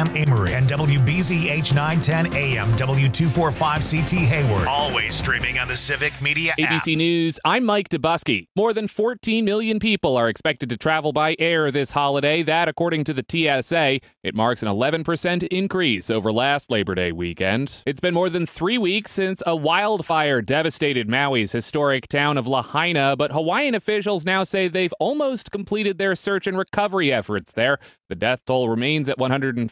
a.m. Emory and WBZH 910 a.m. W245CT Hayward. Always streaming on the Civic Media app. ABC News, I'm Mike Dubusky. More than 14 million people are expected to travel by air this holiday. That, according to the TSA, it marks an 11% increase over last Labor Day weekend. It's been more than 3 weeks since a wildfire devastated Maui's historic town of Lahaina, but Hawaiian officials now say they've almost completed their search and recovery efforts there. The death toll remains at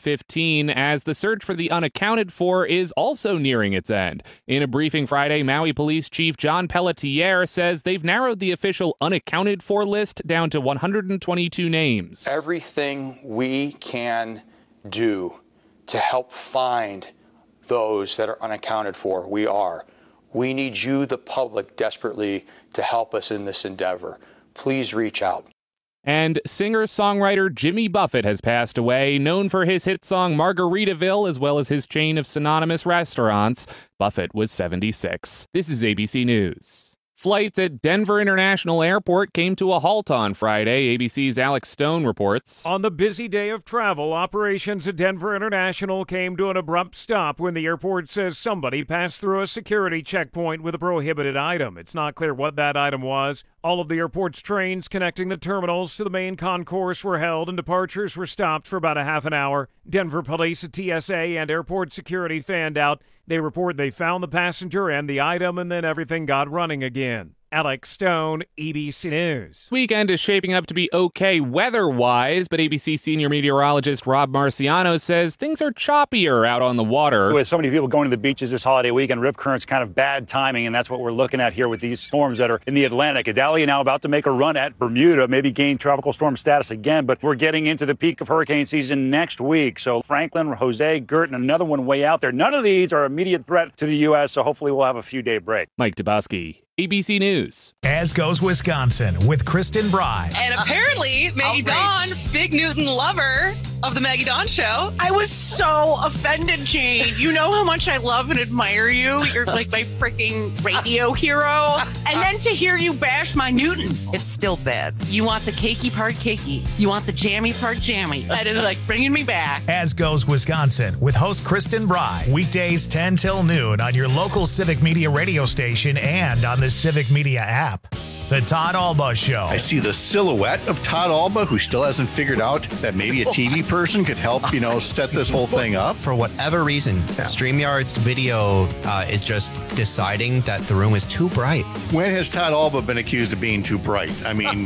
115 as the search for the unaccounted for is also nearing its end. In a briefing Friday, Maui Police Chief John Pelletier says they've narrowed the official unaccounted for list down to 122 names. Everything we can do to help find those that are unaccounted for, we are. We need you, the public, desperately to help us in this endeavor. Please reach out. And singer-songwriter Jimmy Buffett has passed away, known for his hit song Margaritaville, as well as his chain of synonymous restaurants. Buffett was 76. This is ABC News. Flights at Denver International Airport came to a halt on Friday, ABC's Alex Stone reports. On the busy day of travel, operations at Denver International came to an abrupt stop when the airport says somebody passed through a security checkpoint with a prohibited item. It's not clear what that item was. All of the airport's trains connecting the terminals to the main concourse were held and departures were stopped for about a half an hour. Denver police, TSA, and airport security fanned out. They report they found the passenger and the item, and then everything got running again. Alex Stone, ABC News. This weekend is shaping up to be okay weather-wise, but ABC senior meteorologist Rob Marciano says things are choppier out on the water. With so many people going to the beaches this holiday weekend, rip current's kind of bad timing, and that's what we're looking at here with these storms that are in the Atlantic. Idalia now about to make a run at Bermuda, maybe gain tropical storm status again, but we're getting into the peak of hurricane season next week. So Franklin, Jose, Gert, and another one way out there. None of these are immediate threat to the U.S., so hopefully we'll have a few-day break. Mike Dubusky, ABC News. As goes Wisconsin with Kristen Bry. And apparently, Maggie Dawn, big Newton lover of the Maggie Dawn Show. I was so offended, Jane. You know how much I love and admire you. You're like my freaking radio hero. And then to hear you bash my Newton. It's still bad. You want the cakey part cakey. You want the jammy part jammy. That is like bringing me back. As goes Wisconsin with host Kristen Bry. Weekdays 10 till noon on your local Civic Media radio station and on the Civic Media app. The Todd Alba Show. I see the silhouette of Todd Alba, who still hasn't figured out that maybe a TV person could help, set this whole thing up. For whatever reason, StreamYard's video is just deciding that the room is too bright. When has Todd Alba been accused of being too bright? I mean,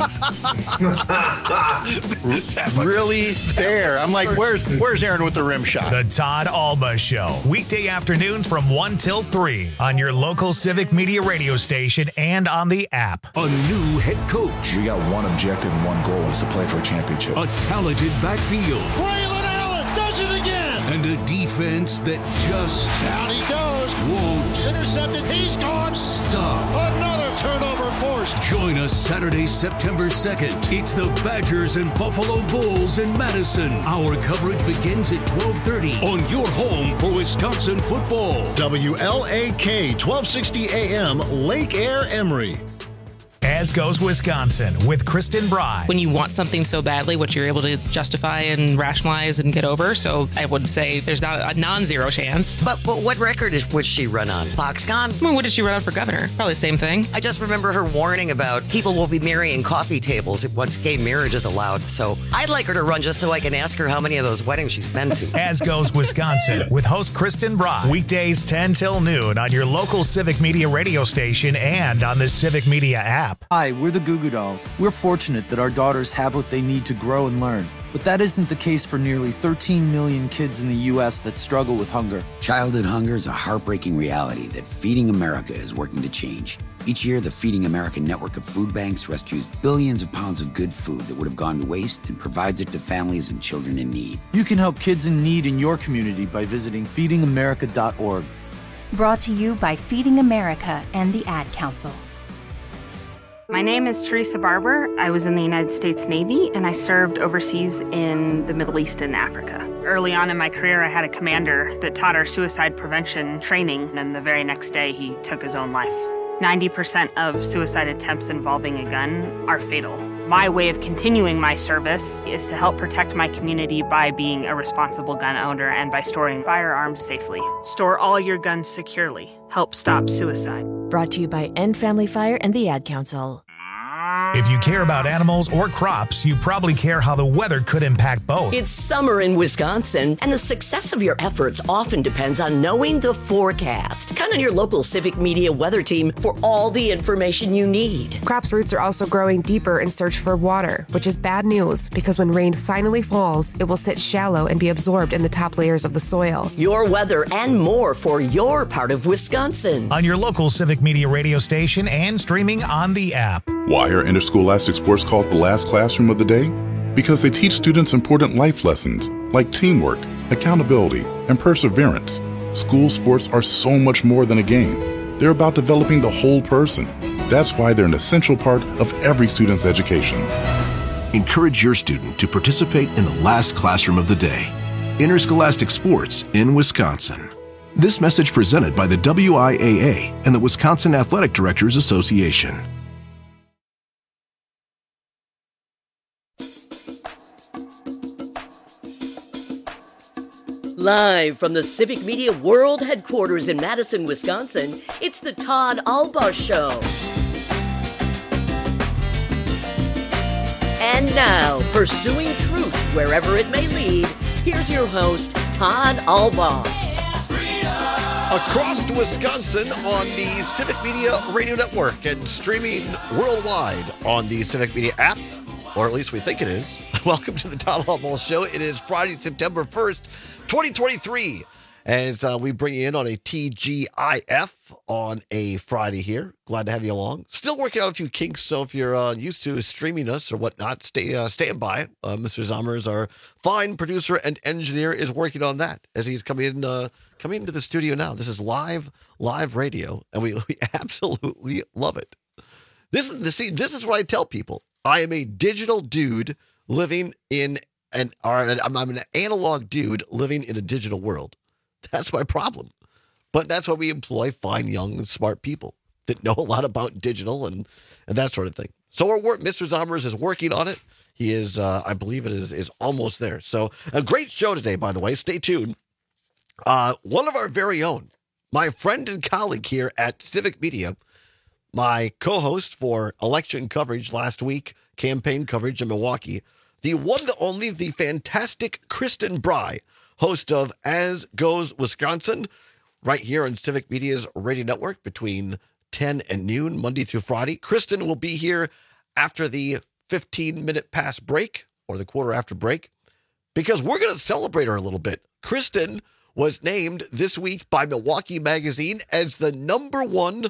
really there. I'm like, where's Aaron with the rim shot? The Todd Alba Show. Weekday afternoons from 1 till 3 on your local Civic Media radio station and on the app. A new head coach. We got one objective and one goal is to play for a championship. A talented backfield. Braylon Allen does it again. And a defense that just down he goes. Won't intercepted. He's gone. Stop. Another turnover forced. Join us Saturday, September 2nd. It's the Badgers and Buffalo Bulls in Madison. Our coverage begins at 12:30 on your home for Wisconsin football. WLAK 1260 AM, Lake Air, Emory. As goes Wisconsin with Kristen Bry. When you want something so badly, what you're able to justify and rationalize and get over. So I would say there's not a non-zero chance. But what record would she run on? Foxconn? Well, what did she run on for governor? Probably the same thing. I just remember her warning about people will be marrying coffee tables once gay marriage is allowed. So I'd like her to run just so I can ask her how many of those weddings she's been to. As goes Wisconsin with host Kristen Bry. Weekdays 10 till noon on your local Civic Media radio station and on the Civic Media app. Hi, we're the Goo Goo Dolls. We're fortunate that our daughters have what they need to grow and learn. But that isn't the case for nearly 13 million kids in the U.S. that struggle with hunger. Childhood hunger is a heartbreaking reality that Feeding America is working to change. Each year, the Feeding America network of food banks rescues billions of pounds of good food that would have gone to waste and provides it to families and children in need. You can help kids in need in your community by visiting feedingamerica.org. Brought to you by Feeding America and the Ad Council. My name is Teresa Barber. I was in the United States Navy, and I served overseas in the Middle East and Africa. Early on in my career, I had a commander that taught our suicide prevention training, and the very next day, he took his own life. 90% of suicide attempts involving a gun are fatal. My way of continuing my service is to help protect my community by being a responsible gun owner and by storing firearms safely. Store all your guns securely. Help stop suicide. Brought to you by End Family Fire and the Ad Council. If you care about animals or crops, you probably care how the weather could impact both. It's summer in Wisconsin, and the success of your efforts often depends on knowing the forecast. Count on your local Civic Media weather team for all the information you need. Crops' roots are also growing deeper in search for water, which is bad news because when rain finally falls, it will sit shallow and be absorbed in the top layers of the soil. Your weather and more for your part of Wisconsin. On your local Civic Media radio station and streaming on the app. Why are interscholastic sports called the last classroom of the day? Because they teach students important life lessons like teamwork, accountability, and perseverance. School sports are so much more than a game. They're about developing the whole person. That's why they're an essential part of every student's education. Encourage your student to participate in the last classroom of the day. Interscholastic sports in Wisconsin. This message presented by the WIAA and the Wisconsin Athletic Directors Association. Live from the Civic Media World Headquarters in Madison, Wisconsin, it's the Todd Albaugh Show. And now, pursuing truth wherever it may lead, here's your host, Todd Albaugh. Across Wisconsin on the Civic Media Radio Network and streaming worldwide on the Civic Media app, or at least we think it is. Welcome to the Todd Albaugh Show. It is Friday, September 1st. 2023, as we bring you in on a TGIF on a Friday here. Glad to have you along. Still working out a few kinks, so if you're used to streaming us or whatnot, stand by. Mr. Zommers, our fine producer and engineer, is working on that as he's coming into the studio now. This is live radio, and we absolutely love it. This is what I tell people. I am a digital dude living in I'm an analog dude living in a digital world. That's my problem. But that's why we employ fine, young, and smart people that know a lot about digital and that sort of thing. So Mr. Zommers is working on it. He is, I believe it is almost there. So a great show today, by the way. Stay tuned. One of our very own, my friend and colleague here at Civic Media, my co-host for election coverage last week, campaign coverage in Milwaukee, the one and only, the fantastic Kristen Bry, host of As Goes Wisconsin, right here on Civic Media's radio network between 10 and noon, Monday through Friday. Kristen will be here after the 15-minute past break, or the quarter after break, because we're going to celebrate her a little bit. Kristen was named this week by Milwaukee Magazine as the #1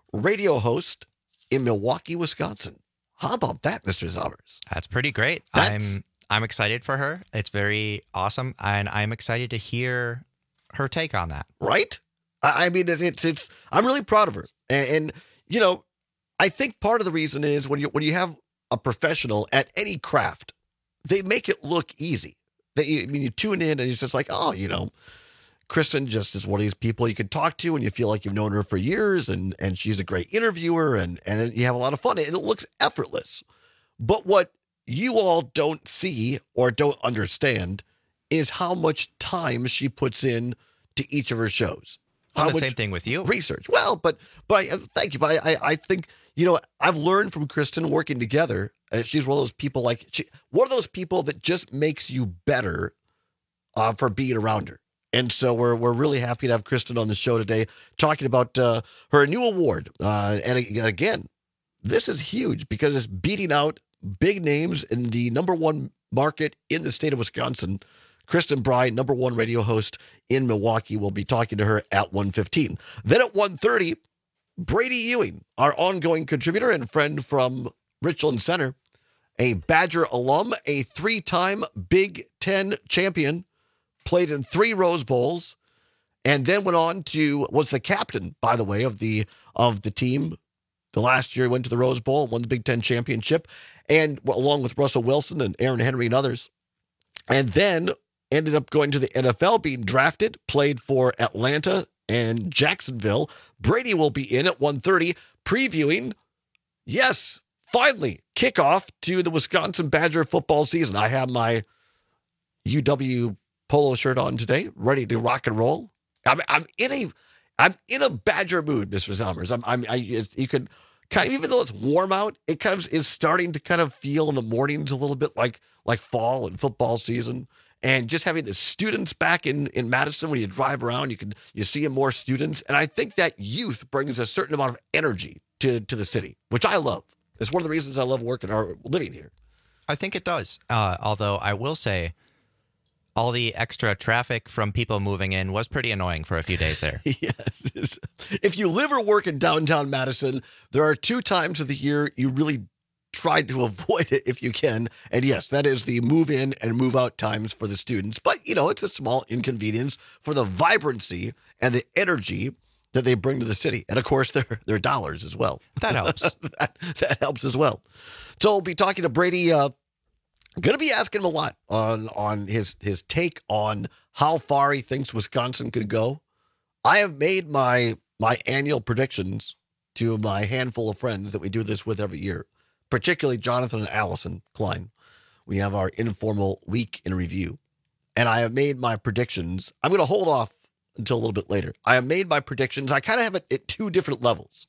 radio host in Milwaukee, Wisconsin. How about that, Mr. Zommers? That's pretty great. I'm excited for her. It's very awesome, and I'm excited to hear her take on that. Right? I mean, it's. I'm really proud of her, and you know, I think part of the reason is when you have a professional at any craft, they make it look easy. You tune in and it's just like, oh, you know, Kristen just is one of these people you can talk to and you feel like you've known her for years and she's a great interviewer and you have a lot of fun and it looks effortless. But what you all don't see or don't understand is how much time she puts in to each of her shows. Well, the same thing with you. Research. Well, but thank you. But I think, you know, I've learned from Kristen working together. She's one of those people one of those people that just makes you better for being around her. And so we're really happy to have Kristen on the show today talking about her new award. And again, this is huge because it's beating out big names in the #1 market in the state of Wisconsin. Kristen Bry, #1 radio host in Milwaukee. We'll be talking to her at 1:15. Then at 1:30, Brady Ewing, our ongoing contributor and friend from Richland Center, a Badger alum, a 3-time Big Ten champion, played in 3 Rose Bowls, and then went on to, was the captain, by the way, of the team. The last year he went to the Rose Bowl, won the Big Ten championship, and along with Russell Wilson and Aaron Henry and others. And then ended up going to the NFL, being drafted, played for Atlanta and Jacksonville. Brady will be in at 1:30 previewing, yes, finally, kickoff to the Wisconsin Badger football season. I have my UW polo shirt on today, ready to rock and roll. I'm in a Badger mood, Mr. Zommers. You could kind of, even though it's warm out, it kind of is starting to kind of feel in the mornings a little bit like fall and football season. And just having the students back in Madison, when you drive around, you see more students. And I think that youth brings a certain amount of energy to the city, which I love. It's one of the reasons I love working or living here. I think it does. Although I will say, all the extra traffic from people moving in was pretty annoying for a few days there. Yes. If you live or work in downtown Madison, there are 2 times of the year you really try to avoid it if you can. And yes, that is the move in and move out times for the students. But, it's a small inconvenience for the vibrancy and the energy that they bring to the city. And of course, their dollars as well. That helps. that helps as well. So we'll be talking to Brady. Going to be asking him a lot on his take on how far he thinks Wisconsin could go. I have made my annual predictions to my handful of friends that we do this with every year, particularly Jonathan and Allison Klein. We have our informal week in review, and I have made my predictions. I'm going to hold off until a little bit later. I have made my predictions. I kind of have it at 2 different levels.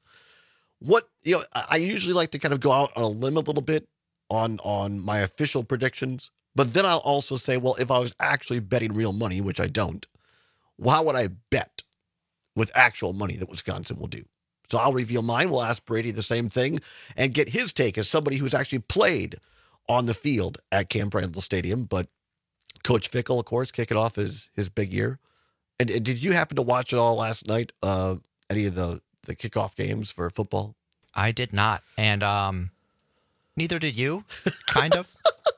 I usually like to kind of go out on a limb a little bit on my official predictions, but then I'll also say, well, if I was actually betting real money, which I don't, how would I bet with actual money that Wisconsin will do? So I'll reveal mine. We'll ask Brady the same thing and get his take as somebody who's actually played on the field at Camp Randall Stadium. But Coach Fickell, of course, kicking off his big year. And did you happen to watch it all last night? Any of the kickoff games for football? I did not. And neither did you, kind of.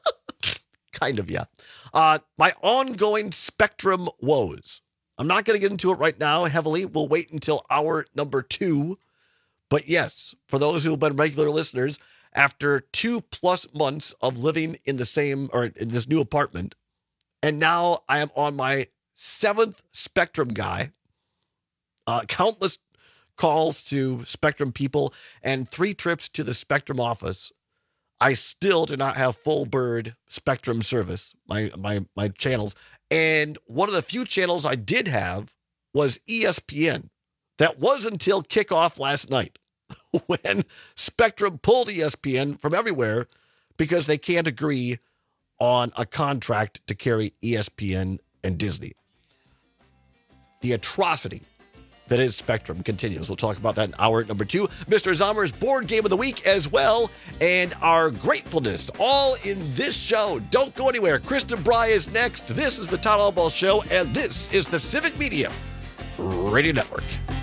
Kind of, yeah. My ongoing Spectrum woes. I'm not going to get into it right now heavily. We'll wait until hour number 2. But yes, for those who have been regular listeners, after 2+ months of living in this new apartment, and now I am on my 7th Spectrum guy, countless calls to Spectrum people, and 3 trips to the Spectrum office, I still do not have full bird Spectrum service, my channels. And one of the few channels I did have was ESPN. That was until kickoff last night when Spectrum pulled ESPN from everywhere because they can't agree on a contract to carry ESPN and Disney. The atrocity that is Spectrum continues. We'll talk about that in hour number 2. Mr. Zommer's board game of the week as well, and our gratefulness all in this show. Don't go anywhere. Kristen Bry is next. This is the Todd Albaugh Show, and this is the Civic Media Radio Network.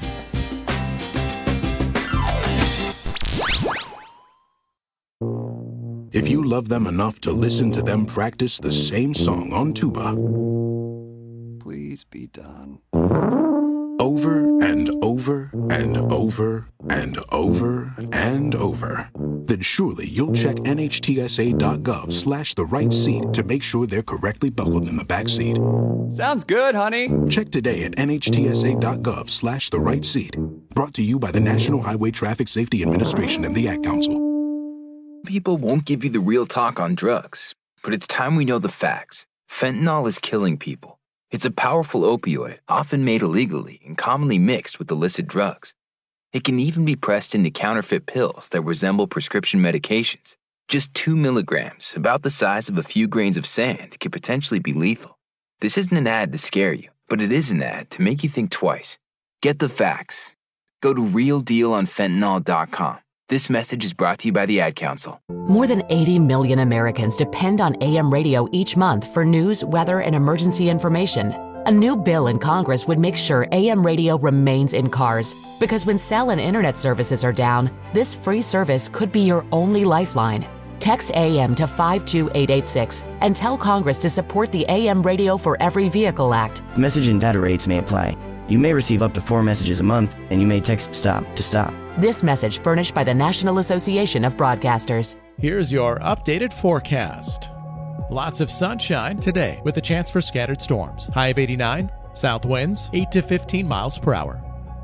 If you love them enough to listen to them practice the same song on tuba, Please be done. over and over and over and over and over, then surely you'll check NHTSA.gov/the right seat to make sure they're correctly buckled in the back seat. Sounds good, honey. Check today at NHTSA.gov/the right seat. Brought to you by the National Highway Traffic Safety Administration and the Ad Council. People won't give you the real talk on drugs, but it's time we know the facts. Fentanyl is killing people. It's a powerful opioid, often made illegally and commonly mixed with illicit drugs. It can even be pressed into counterfeit pills that resemble prescription medications. Just 2 milligrams, about the size of a few grains of sand, could potentially be lethal. This isn't an ad to scare you, but it is an ad to make you think twice. Get the facts. Go to realdealonfentanyl.com. This message is brought to you by the Ad Council. More than 80 million Americans depend on AM radio each month for news, weather, and emergency information. A new bill in Congress would make sure AM radio remains in cars, because when cell and internet services are down, this free service could be your only lifeline. Text AM to 52886 and tell Congress to support the AM Radio for Every Vehicle Act. Message and data rates may apply. You may receive up to 4 messages a month, and you may text STOP to stop. This message furnished by the National Association of Broadcasters. Here's your updated forecast. Lots of sunshine today with a chance for scattered storms. High of 89, south winds 8 to 15 miles per hour.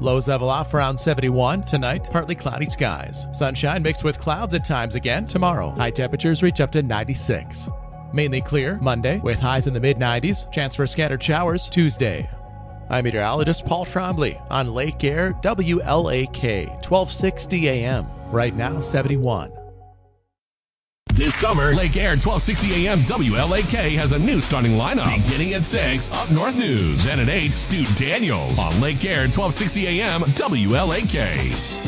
Lows level off around 71. Tonight, partly cloudy skies. Sunshine mixed with clouds at times again tomorrow. High temperatures reach up to 96. Mainly clear Monday with highs in the mid-90s. Chance for scattered showers Tuesday. I'm meteorologist Paul Trombley on Lake Air WLAK 1260 AM. Right now, 71. This summer, Lake Air 1260 AM WLAK has a new starting lineup. Beginning at 6, Up North News. And at 8, Stu Daniels on Lake Air 1260 AM WLAK.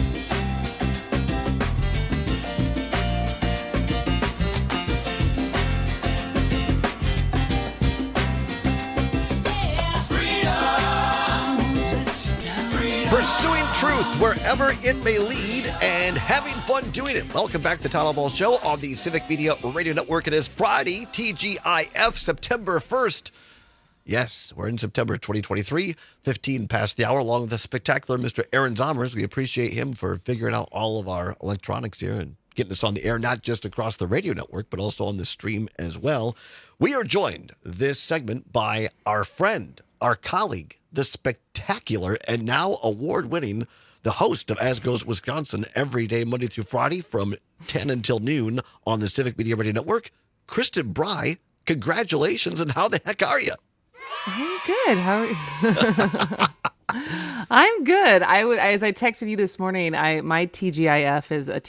Pursuing truth wherever it may lead and having fun doing it. Welcome back to the Todd Ball Show on the Civic Media Radio Network. It is Friday, TGIF, September 1st. Yes, we're in September 2023, 15 past the hour, along with the spectacular Mr. Aaron Zomers. We appreciate him for figuring out all of our electronics here and getting us on the air, not just across the radio network, but also on the stream as well. We are joined this segment by our friend, our colleague, the spectacular and now award-winning, the host of As Goes Wisconsin every day, Monday through Friday from 10 until noon on the Civic Media Radio Network, Kristen Bry. Congratulations, and how the heck are you? I'm good. How are you? I'm good. As I texted you this morning, my TGIF is a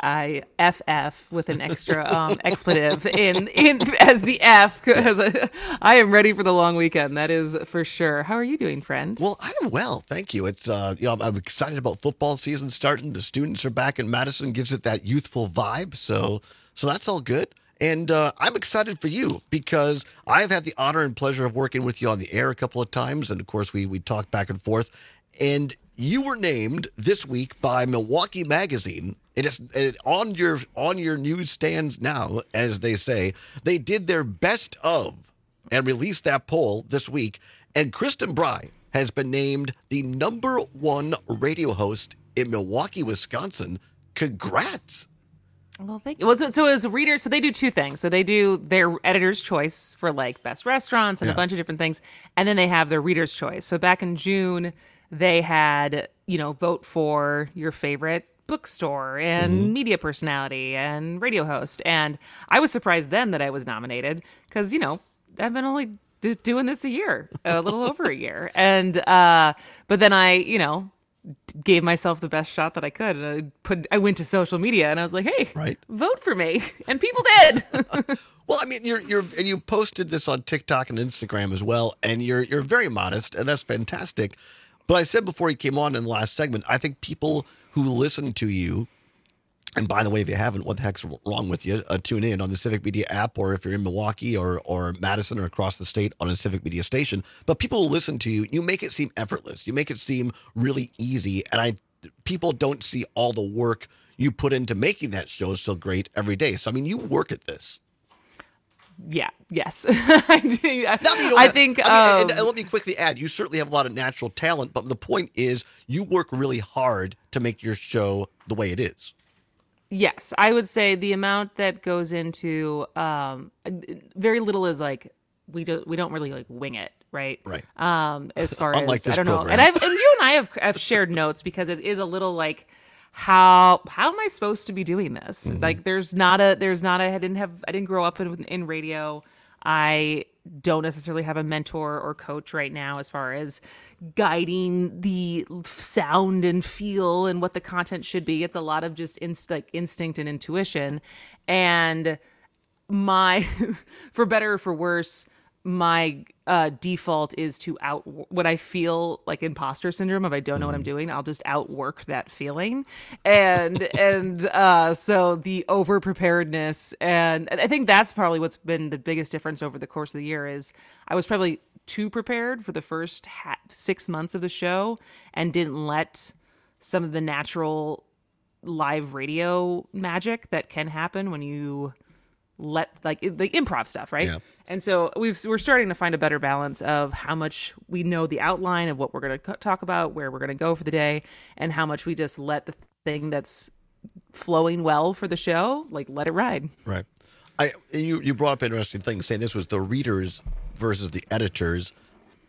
TGIFF with an extra expletive in as the F, because I am ready for the long weekend. That is for sure. How are you doing, friend? Well, I am well, thank you. It's I'm excited about football season starting. The students are back in Madison, gives it that youthful vibe. So that's all good. And I'm excited for you because I've had the honor and pleasure of working with you on the air a couple of times. And, of course, we talked back and forth. And you were named this week by Milwaukee Magazine. It on your newsstands now, as they say. They did their best of and released that poll this week. And Kristen Bry has been named the #1 radio host in Milwaukee, Wisconsin. Congrats. Well, thank you. So as readers, so they do two things. So they do their editor's choice for like best restaurants and a bunch of different things. And then they have their reader's choice. So back in June, they had, vote for your favorite bookstore and media personality and radio host. And I was surprised then that I was nominated because, I've been only doing this a little over a year. And, but then I, gave myself the best shot that I could. And I went to social media and I was like, hey, vote for me. And people did. Well, I mean, you posted this on TikTok and Instagram as well, and you're very modest, and that's fantastic. But I said before you came on in the last segment, I think people who listen to you, and by the way, if you haven't, what the heck's wrong with you? Tune in on the Civic Media app, or if you're in Milwaukee or Madison or across the state on a Civic Media station. But people who listen to you, you make it seem effortless. You make it seem really easy. And people don't see all the work you put into making that show so great every day. So, I mean, you work at this. Yeah. Yes. I do. I think. And let me quickly add, you certainly have a lot of natural talent, but the point is you work really hard to make your show the way it is. Yes, I would say the amount that goes into very little is like we don't really like wing it, right? Right. As far Unlike as this I don't program. know, and you and I have shared notes because it is a little like how am I supposed to be doing this? Mm-hmm. Like I didn't grow up in radio. I don't necessarily have a mentor or coach right now as far as guiding the sound and feel and what the content should be. It's a lot of just instinct and intuition. And for better or for worse, my default is to what I feel like imposter syndrome. If I don't know what I'm doing, I'll just outwork that feeling. And so the over preparedness, and I think that's probably what's been the biggest difference over the course of the year is I was probably too prepared for the first 6 months of the show and didn't let some of the natural live radio magic that can happen when you let like the improv stuff, right? Yeah. And so we're starting to find a better balance of how much we know the outline of what we're going to talk about, where we're going to go for the day, and how much we just let the thing that's flowing well for the show, like let it ride. Right. You brought up an interesting thing, saying this was the readers versus the editors.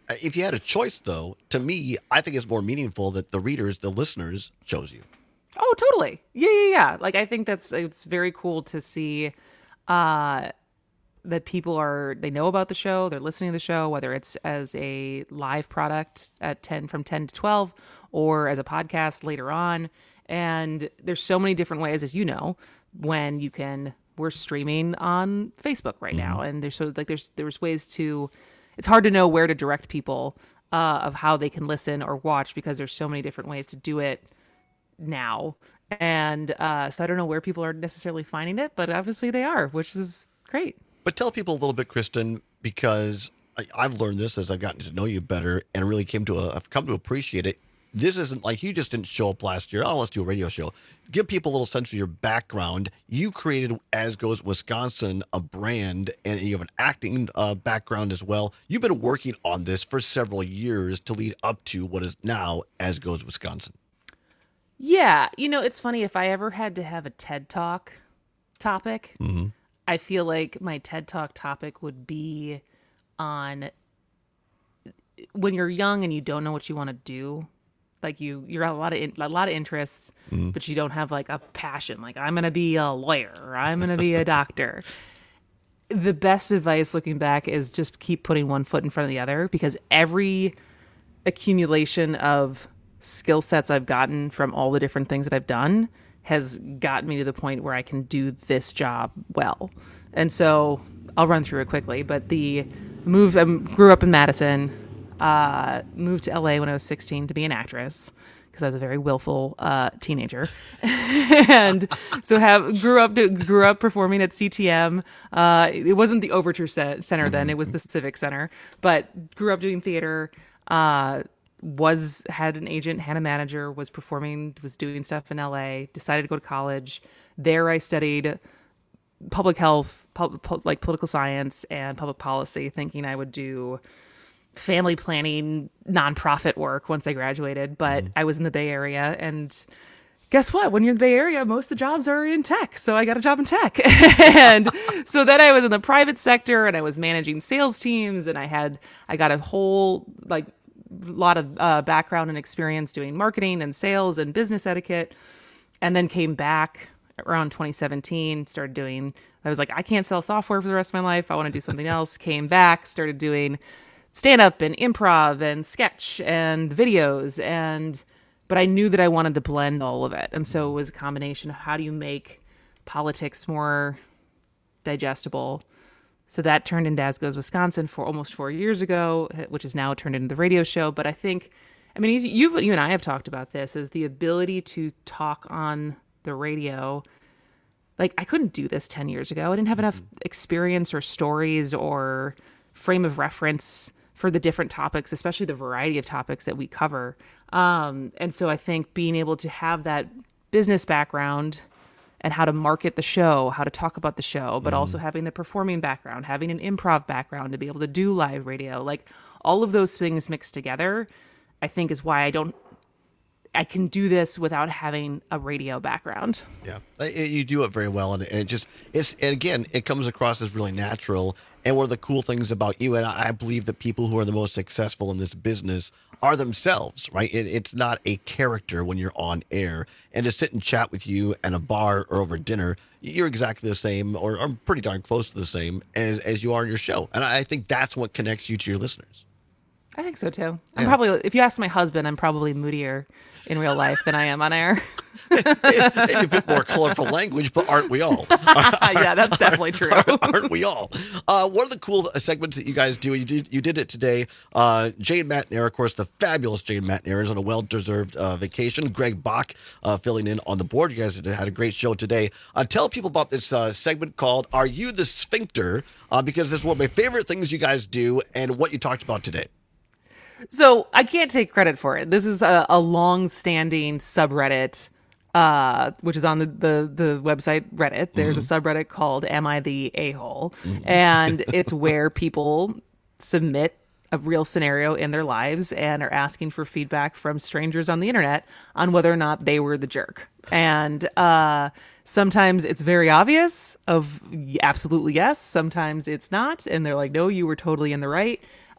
If you had a choice, though, to me, I think it's more meaningful that the readers, the listeners, chose you. Oh, totally. Yeah. Like, I think it's very cool to see that people they know about the show, they're listening to the show, whether it's as a live product from 10 to 12 or as a podcast later on. And there's so many different ways, as you know, when we're streaming on Facebook right now. And there's ways it's hard to know where to direct people of how they can listen or watch, because there's so many different ways to do it now. And so I don't know where people are necessarily finding it, but obviously they are, which is great. But tell people a little bit, Kristen, because I've learned this as I've gotten to know you better, and really I've come to appreciate it. This isn't like you just didn't show up last year. Oh, let's do a radio show. Give people a little sense of your background. You created As Goes Wisconsin, a brand, and you have an acting background as well. You've been working on this for several years to lead up to what is now As Goes Wisconsin. Yeah. It's funny, if I ever had to have a TED Talk topic, I feel like my TED Talk topic would be on when you're young and you don't know what you want to do. Like you're a lot of interests, but you don't have like a passion. Like, I'm going to be a lawyer, or I'm going to be a doctor. The best advice looking back is just keep putting one foot in front of the other, because every accumulation of skill sets I've gotten from all the different things that I've done has gotten me to the point where I can do this job well. And so I'll run through it quickly, but I grew up in Madison, moved to LA when I was 16 to be an actress, because I was a very willful teenager, and so grew up performing at CTM. It wasn't the Overture Center then; it was the Civic Center. But grew up doing theater. Had an agent, had a manager, was performing, was doing stuff in LA. Decided to go to college. There, I studied public health, like political science and public policy, thinking I would do family planning, nonprofit work once I graduated. But I was in the Bay Area, and guess what? When you're in the Bay Area, most of the jobs are in tech. So I got a job in tech. And so then I was in the private sector, and I was managing sales teams, and I got a whole lot of background and experience doing marketing and sales and business etiquette. And then came back around 2017, I was like, I can't sell software for the rest of my life. I want to do something else. Came back, started doing stand-up and improv and sketch and videos, but I knew that I wanted to blend all of it. And so it was a combination of how do you make politics more digestible. So that turned into As Goes Wisconsin for almost 4 years ago, which is now turned into the radio show. But I think, you and I have talked about this, is the ability to talk on the radio. Like, I couldn't do this 10 years ago. I didn't have enough experience or stories or frame of reference for the different topics, especially the variety of topics that we cover. And so I think being able to have that business background and how to market the show, how to talk about the show, but also having the performing background, having an improv background to be able to do live radio, like all of those things mixed together, I think is why I can do this without having a radio background. Yeah, you do it very well, and it comes across as really natural. And one of the cool things about you, and I believe that people who are the most successful in this business are themselves, right? It's not a character when you're on air. And to sit and chat with you at a bar or over dinner, you're exactly the same, or pretty darn close to the same as you are in your show. And I think that's what connects you to your listeners. I think so too. I'm probably, if you ask my husband, I'm probably moodier in real life than I am on air. Maybe a bit more colorful language, but aren't we all? Yeah, that's definitely true. Aren't we all? One of the cool segments that you guys do, you did it today. Jane Matnair, of course, the fabulous Jane Matnair, is on a well-deserved vacation. Greg Bach filling in on the board. You guys had a great show today. Tell people about this segment called Are You the Sphincter? Because this is one of my favorite things you guys do and what you talked about today. So I can't take credit for it. This is a long-standing subreddit, which is on the website Reddit. There's a subreddit called Am I the A-hole? And it's where people submit a real scenario in their lives and are asking for feedback from strangers on the internet on whether or not they were the jerk. And sometimes it's very obvious of absolutely yes. Sometimes it's not. And they're like, no, you were totally in the right.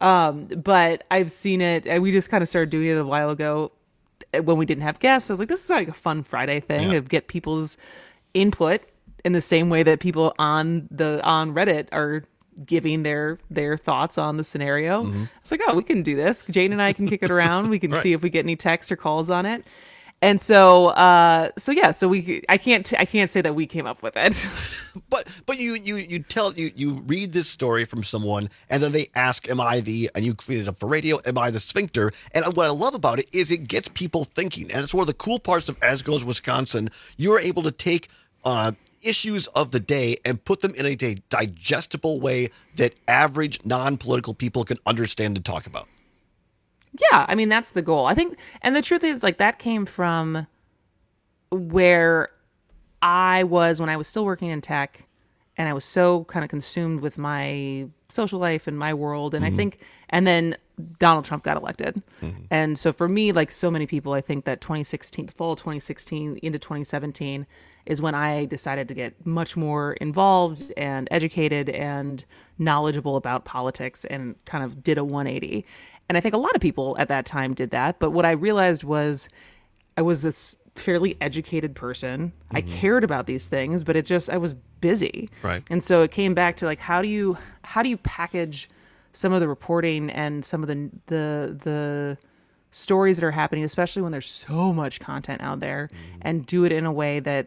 But I've seen it. We just kind of started doing it a while ago when we didn't have guests. I was like, this is like a fun Friday thing to get people's input in the same way that people on Reddit are giving their thoughts on the scenario. It's like, oh, we can do this. Jane and I can kick it around. We can see if we get any texts or calls on it. And so I can't say that we came up with it. But you read this story from someone, and then they ask, and you created it for radio, am I the sphincter? And what I love about it is it gets people thinking. And it's one of the cool parts of As Goes Wisconsin. You're able to take issues of the day and put them in a digestible way that average non-political people can understand and talk about. Yeah, I mean, that's the goal. I think, and the truth is, like, that came from where I was when I was still working in tech, and I was so kind of consumed with my social life and my world. And I think, and then Donald Trump got elected. And so for me, like so many people, I think that fall 2016 into 2017 is when I decided to get much more involved and educated and knowledgeable about politics and kind of did a 180. And I think a lot of people at that time did that. But what I realized was I was this fairly educated person. I cared about these things, but I was busy. Right. And so it came back to like, how do you package some of the reporting and some of the stories that are happening, especially when there's so much content out there, and do it in a way that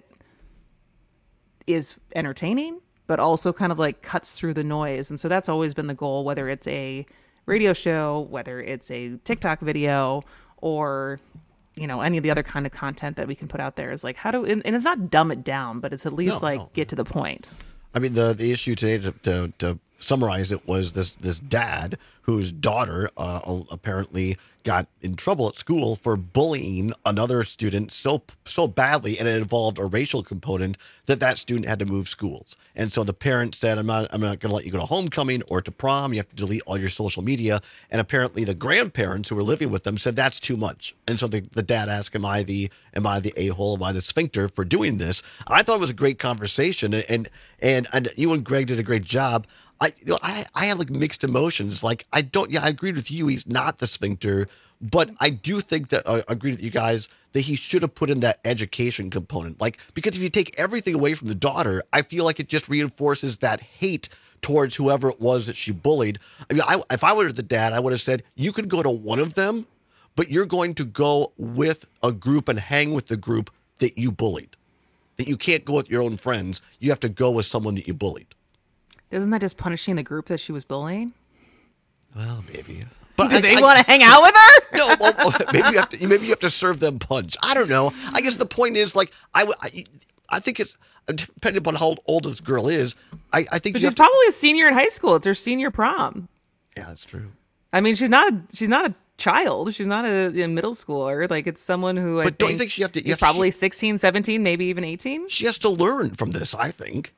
is entertaining, but also kind of like cuts through the noise. And so that's always been the goal, whether it's a radio show, whether it's a TikTok video, or any of the other kind of content that we can put out there, is like and it's not dumb it down, but it's at least get to the point. I mean, the issue today, to summarize it, was this dad whose daughter apparently got in trouble at school for bullying another student so badly, and it involved a racial component that student had to move schools. And so the parent said, I'm not going to let you go to homecoming or to prom. You have to delete all your social media. And apparently the grandparents who were living with them said that's too much. And so the dad asked, am I the a-hole? Am I the sphincter for doing this? I thought it was a great conversation, and you and Greg did a great job. I have like mixed emotions. Like I agreed with you. He's not the sphincter, but I do think that I agreed with you guys that he should have put in that education component. Like, because if you take everything away from the daughter, I feel like it just reinforces that hate towards whoever it was that she bullied. I mean, if I were the dad, I would have said, you could go to one of them, but you're going to go with a group and hang with the group that you bullied. That you can't go with your own friends. You have to go with someone that you bullied. Isn't that just punishing the group that she was bullying? Well, maybe. But do they want to hang out with her? No, well, maybe you have to serve them punch. I don't know. I guess the point is, like, I think it's depending upon how old this girl is. I think she's probably a senior in high school. It's her senior prom. Yeah, that's true. I mean, she's not a child. She's not a middle schooler. Like, it's someone who But don't you think she have to? Is probably 16, 17, maybe even 18. She has to learn from this, I think.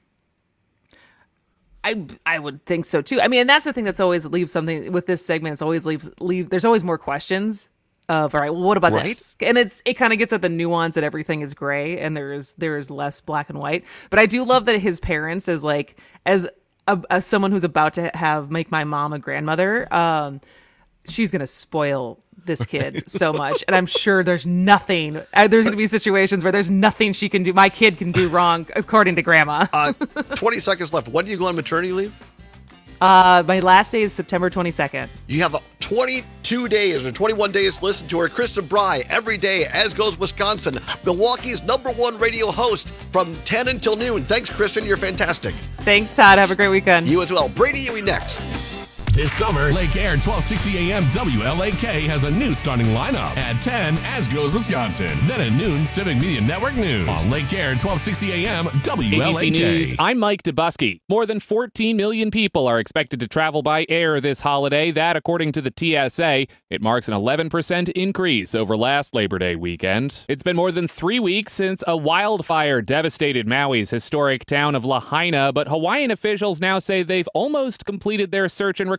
I would think so too. I mean, and that's the thing that's always leaves something with this segment. It's always there's always more questions of, all right, well, what about this? And it kind of gets at the nuance that everything is gray and there is less black and white. But I do love that his parents, as someone who's about to make my mom a grandmother, she's gonna spoil this kid so much, and I'm sure there's gonna be situations where there's nothing she can do, my kid can do wrong, according to grandma. 20 seconds left. When do you go on maternity leave? My last day is September 22nd. You have 22 days or 21 days to listen to her, Kristen Bry, every day, As Goes Wisconsin, Milwaukee's #1 radio host from 10 until noon. Thanks, Kristen. You're fantastic. Thanks, Todd. Have a great weekend. You as well. Brady Huey next. This summer, Lake Air 1260 AM WLAK has a new starting lineup. At 10, As Goes Wisconsin. Then at noon, Civic Media Network News. On Lake Air 1260 AM WLAK. ABC News, I'm Mike Dubusky. More than 14 million people are expected to travel by air this holiday. That, according to the TSA, it marks an 11% increase over last Labor Day weekend. It's been more than 3 weeks since a wildfire devastated Maui's historic town of Lahaina, but Hawaiian officials now say they've almost completed their search and recovery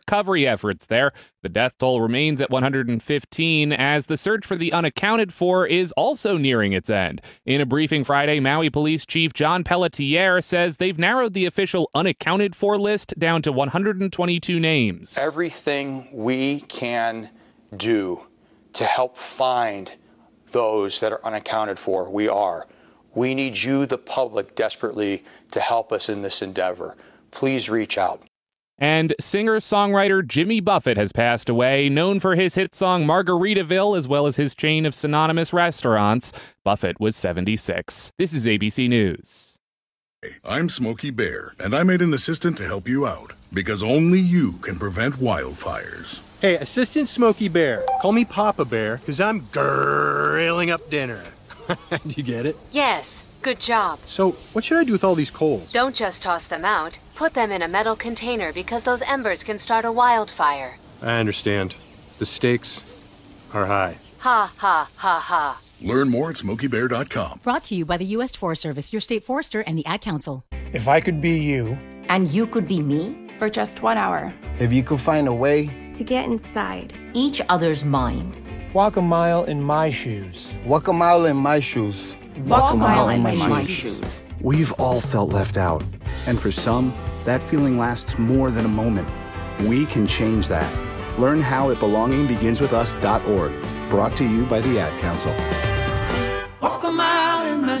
recovery efforts there. The death toll remains at 115 as the search for the unaccounted for is also nearing its end. In a briefing Friday, Maui Police Chief John Pelletier says they've narrowed the official unaccounted for list down to 122 names. Everything we can do to help find those that are unaccounted for, we are. We need you, the public, desperately to help us in this endeavor. Please reach out. And singer-songwriter Jimmy Buffett has passed away, known for his hit song Margaritaville as well as his chain of synonymous restaurants. Buffett was 76. This is ABC News. I'm Smokey Bear, and I made an assistant to help you out, because only you can prevent wildfires. Hey, Assistant Smokey Bear. Call me Papa Bear, because I'm grilling up dinner. Do you get it? Yes. Good job. So, what should I do with all these coals? Don't just toss them out. Put them in a metal container because those embers can start a wildfire. I understand. The stakes are high. Ha, ha, ha, ha. Learn more at SmokeyBear.com. Brought to you by the U.S. Forest Service, your state forester, and the Ad Council. If I could be you. And you could be me? For just 1 hour. If you could find a way. To get inside. Each other's mind. Walk a mile in my shoes. Walk a mile in my shoes. Walk a mile in my shoes. We've all felt left out. And for some, that feeling lasts more than a moment. We can change that. Learn how at belongingbeginswithus.org. Brought to you by the Ad Council. Walk a mile in my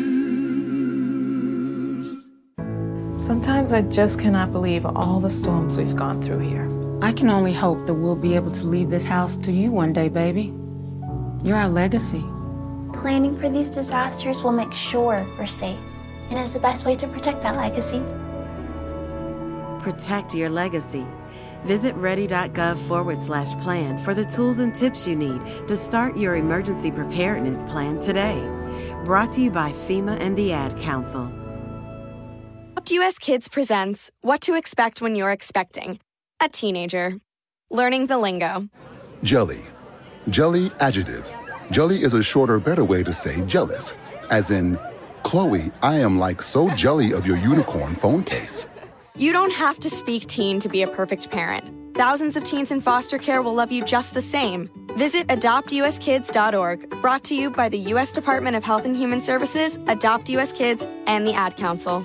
shoes. Sometimes I just cannot believe all the storms we've gone through here. I can only hope that we'll be able to leave this house to you one day, baby. You're our legacy. Planning for these disasters will make sure we're safe, and is the best way to protect that legacy. Protect your legacy. Visit ready.gov/plan for the tools and tips you need to start your emergency preparedness plan today. Brought to you by FEMA and the Ad Council. Adopt US Kids presents What to Expect When You're Expecting a Teenager. Learning the lingo. Jelly. Jelly adjective. Jelly is a shorter, better way to say jealous. As in, Chloe, I am like so jelly of your unicorn phone case. You don't have to speak teen to be a perfect parent. Thousands of teens in foster care will love you just the same. Visit adoptuskids.org. Brought to you by the U.S. Department of Health and Human Services, Adopt US Kids, and the Ad Council.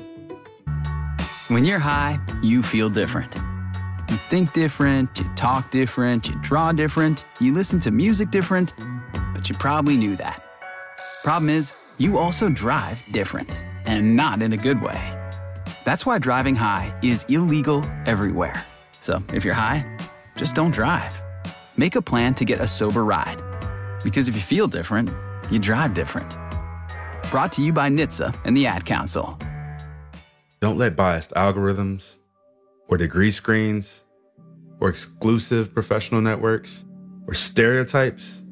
When you're high, you feel different. You think different, you talk different, you draw different, you listen to music different, but you probably knew that. Problem is, you also drive different, and not in a good way. That's why driving high is illegal everywhere. So if you're high, just don't drive. Make a plan to get a sober ride. Because if you feel different, you drive different. Brought to you by NHTSA and the Ad Council. Don't let biased algorithms or degree screens or exclusive professional networks or stereotypes.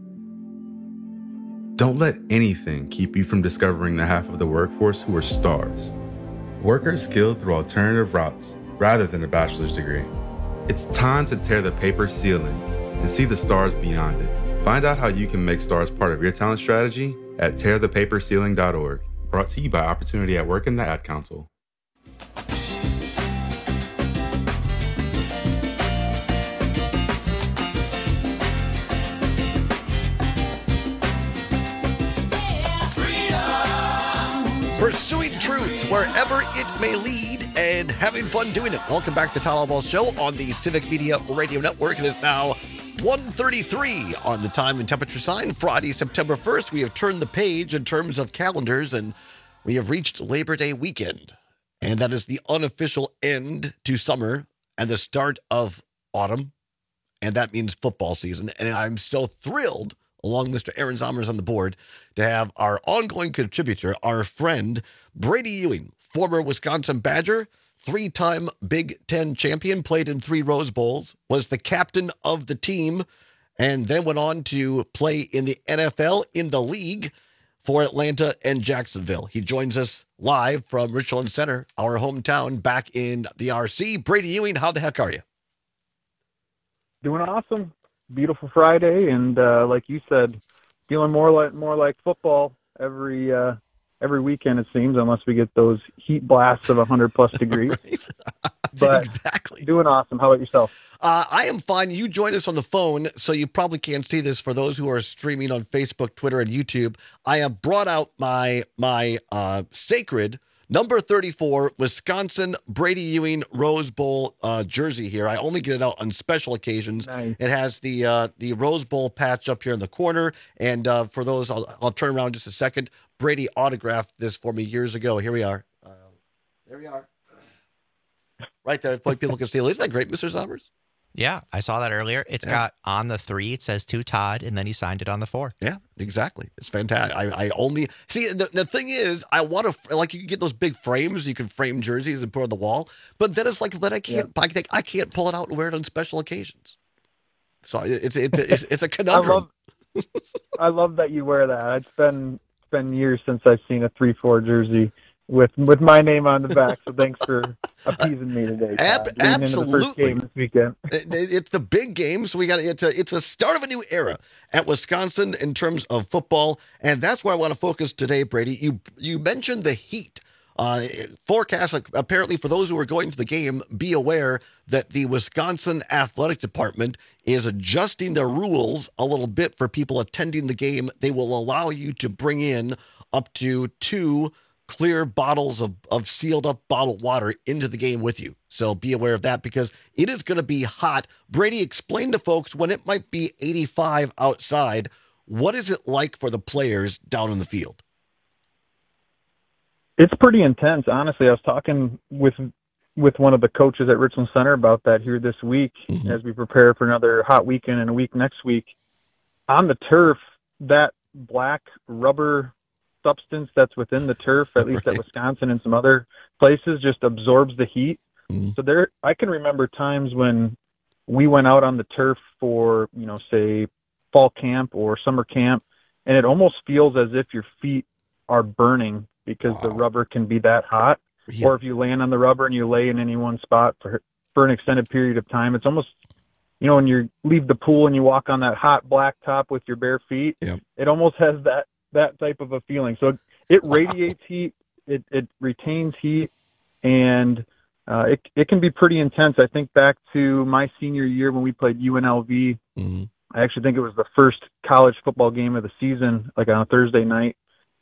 Don't let anything keep you from discovering the half of the workforce who are stars. Workers skilled through alternative routes rather than a bachelor's degree. It's time to tear the paper ceiling and see the stars beyond it. Find out how you can make stars part of your talent strategy at tearthepaperceiling.org. Brought to you by Opportunity at Work and the Ad Council. Pursuing truth wherever it may lead and having fun doing it. Welcome back to the Tyler Ball Show on the Civic Media Radio Network. It is now 1:33 on the time and temperature sign. Friday, September 1st. We have turned the page in terms of calendars, and we have reached Labor Day weekend. And that is the unofficial end to summer and the start of autumn. And that means football season. And I'm so thrilled, along with Mr. Aaron Zomers on the board, to have our ongoing contributor, our friend, Brady Ewing, former Wisconsin Badger, three-time Big Ten champion, played in 3 Rose Bowls, was the captain of the team, and then went on to play in the NFL, in the league, for Atlanta and Jacksonville. He joins us live from Richland Center, our hometown, back in the RC. Brady Ewing, how the heck are you? Doing awesome. Beautiful Friday, and like you said, feeling more like football every weekend, it seems, unless we get those heat blasts of 100+ degrees. But exactly. Doing awesome. How about yourself? I am fine. You joined us on the phone, so you probably can't see this. For those who are streaming on Facebook, Twitter, and YouTube, I have brought out my sacred number 34 Wisconsin Brady Ewing Rose Bowl jersey here. I only get it out on special occasions. Nice. It has the Rose Bowl patch up here in the corner, and for those, I'll turn around just a second. Brady autographed this for me years ago. Here we are. There we are. Right there. People can steal. Isn't that great, Mr. Sommers? Yeah, I saw that earlier. It's got on the 3, it says to Todd, and then he signed it on the 4. Yeah, exactly. It's fantastic. I only see the thing is, I want to, like, you can get those big frames, you can frame jerseys and put on the wall, but then it's like, then I can't pull it out and wear it on special occasions. So it's a conundrum. I love that you wear that. It's been years since I've seen a 3-4 jersey with my name on the back. So thanks for appeasing me today. Absolutely. Into the first game this weekend. It's the big game, so it's a start of a new era at Wisconsin in terms of football, and that's where I want to focus today, Brady. You mentioned the heat. Forecast, apparently for those who are going to the game, be aware that the Wisconsin Athletic Department is adjusting their rules a little bit for people attending the game. They will allow you to bring in up to 2 clear bottles of sealed up bottled water into the game with you. So be aware of that because it is going to be hot. Brady, explain to folks when it might be 85 outside, what is it like for the players down in the field? It's pretty intense, honestly. I was talking with one of the coaches at Richland Center about that here this week as we prepare for another hot weekend and a week next week. On the turf, that black rubber substance that's within the turf, at least at Wisconsin and some other places, just absorbs the heat. So I can remember times when we went out on the turf for, say, fall camp or summer camp, and it almost feels as if your feet are burning because the rubber can be that hot. Yeah. Or if you land on the rubber and you lay in any one spot for an extended period of time, it's almost, when you leave the pool and you walk on that hot black top with your bare feet, it almost has that type of a feeling. So it radiates heat, it retains heat, and it can be pretty intense. I think back to my senior year when we played UNLV. I actually think it was the first college football game of the season, like on a Thursday night.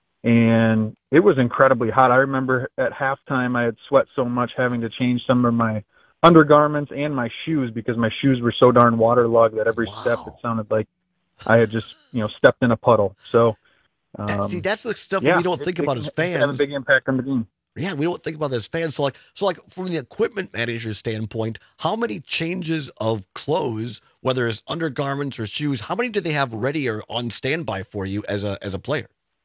And it was incredibly hot. I remember at halftime I had sweat so much having to change some of my undergarments and my shoes because my shoes were so darn waterlogged that every step it sounded like I had just, stepped in a puddle. So see, that's the stuff we don't think about as fans. It had a big impact on the game. Yeah, we don't think about that as fans. So like from the equipment manager's standpoint, how many changes of clothes, whether it's undergarments or shoes, how many do they have ready or on standby for you as a player?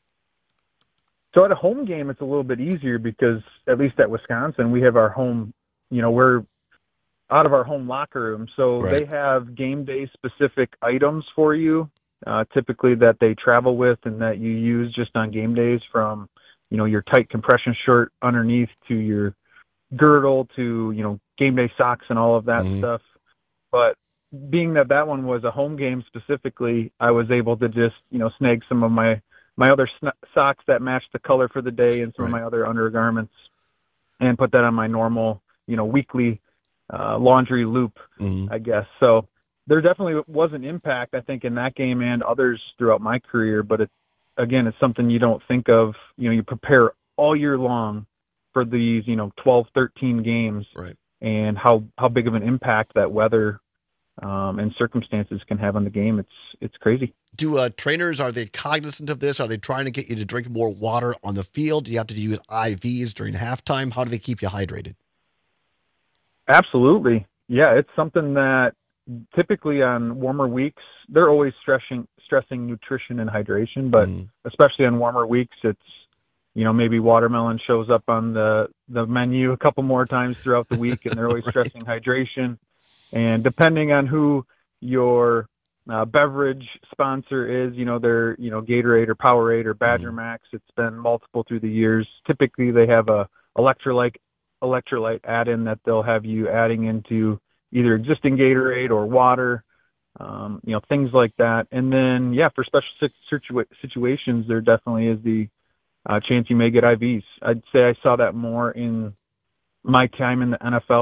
So at a home game, it's a little bit easier because at least at Wisconsin, we have our home, we're out of our home locker room. So they have game day specific items for you, typically that they travel with and that you use just on game days, from, your tight compression shirt underneath to your girdle to, game day socks and all of that stuff. But being that one was a home game specifically, I was able to just, snag some of my other socks that matched the color for the day and some of my other undergarments and put that on my normal, weekly laundry loop, I guess. So there definitely was an impact, I think, in that game and others throughout my career. But it's something you don't think of. You prepare all year long for these, 12, 13 games, and how big of an impact that weather and circumstances can have on the game. It's crazy. Do trainers, are they cognizant of this? Are they trying to get you to drink more water on the field? Do you have to use IVs during halftime? How do they keep you hydrated? Absolutely. Yeah, it's something that typically on warmer weeks, they're always stressing nutrition and hydration, but especially on warmer weeks, it's, maybe watermelon shows up on the menu a couple more times throughout the week, and they're always stressing hydration. And depending on who your beverage sponsor is, they're, Gatorade or Powerade or Badger Max. It's been multiple through the years. Typically they have a electrolyte add-in that they'll have you adding into either existing Gatorade or water, things like that. And then, for special situations, there definitely is the chance you may get IVs. I'd say I saw that more in my time in the NFL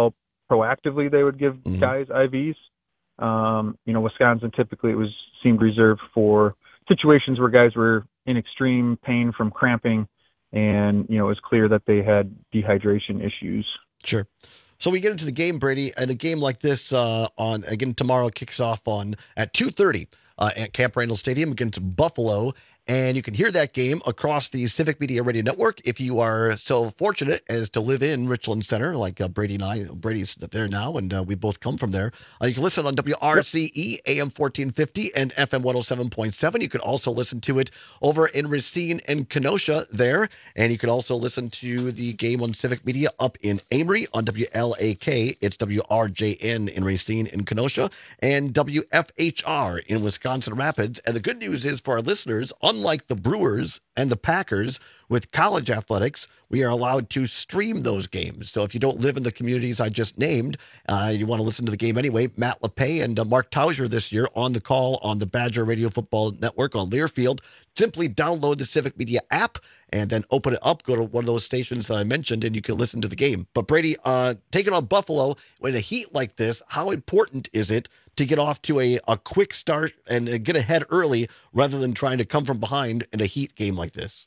proactively they would give guys IVs. Wisconsin typically seemed reserved for situations where guys were in extreme pain from cramping, and it was clear that they had dehydration issues. Sure. So we get into the game, Brady, and a game like this tomorrow kicks off at 2:30 at Camp Randall Stadium against Buffalo. And you can hear that game across the Civic Media Radio Network if you are so fortunate as to live in Richland Center, like Brady and I. Brady's there now, and we both come from there. You can listen on WRCE, AM 1450 and FM 107.7. You can also listen to it over in Racine and Kenosha there. And you can also listen to the game on Civic Media up in Amory on WLAK. It's WRJN in Racine and Kenosha, and WFHR in Wisconsin Rapids. And the good news is for our listeners, unlike the Brewers and the Packers with college athletics, we are allowed to stream those games. So if you don't live in the communities I just named, you want to listen to the game anyway, Matt LePay and Mark Tauser this year on the call on the Badger Radio Football Network on Learfield. Simply download the Civic Media app and then open it up, go to one of those stations that I mentioned, and you can listen to the game. But Brady, taking on Buffalo in a heat like this, how important is it to get off to a quick start and get ahead early rather than trying to come from behind in a heat game like this?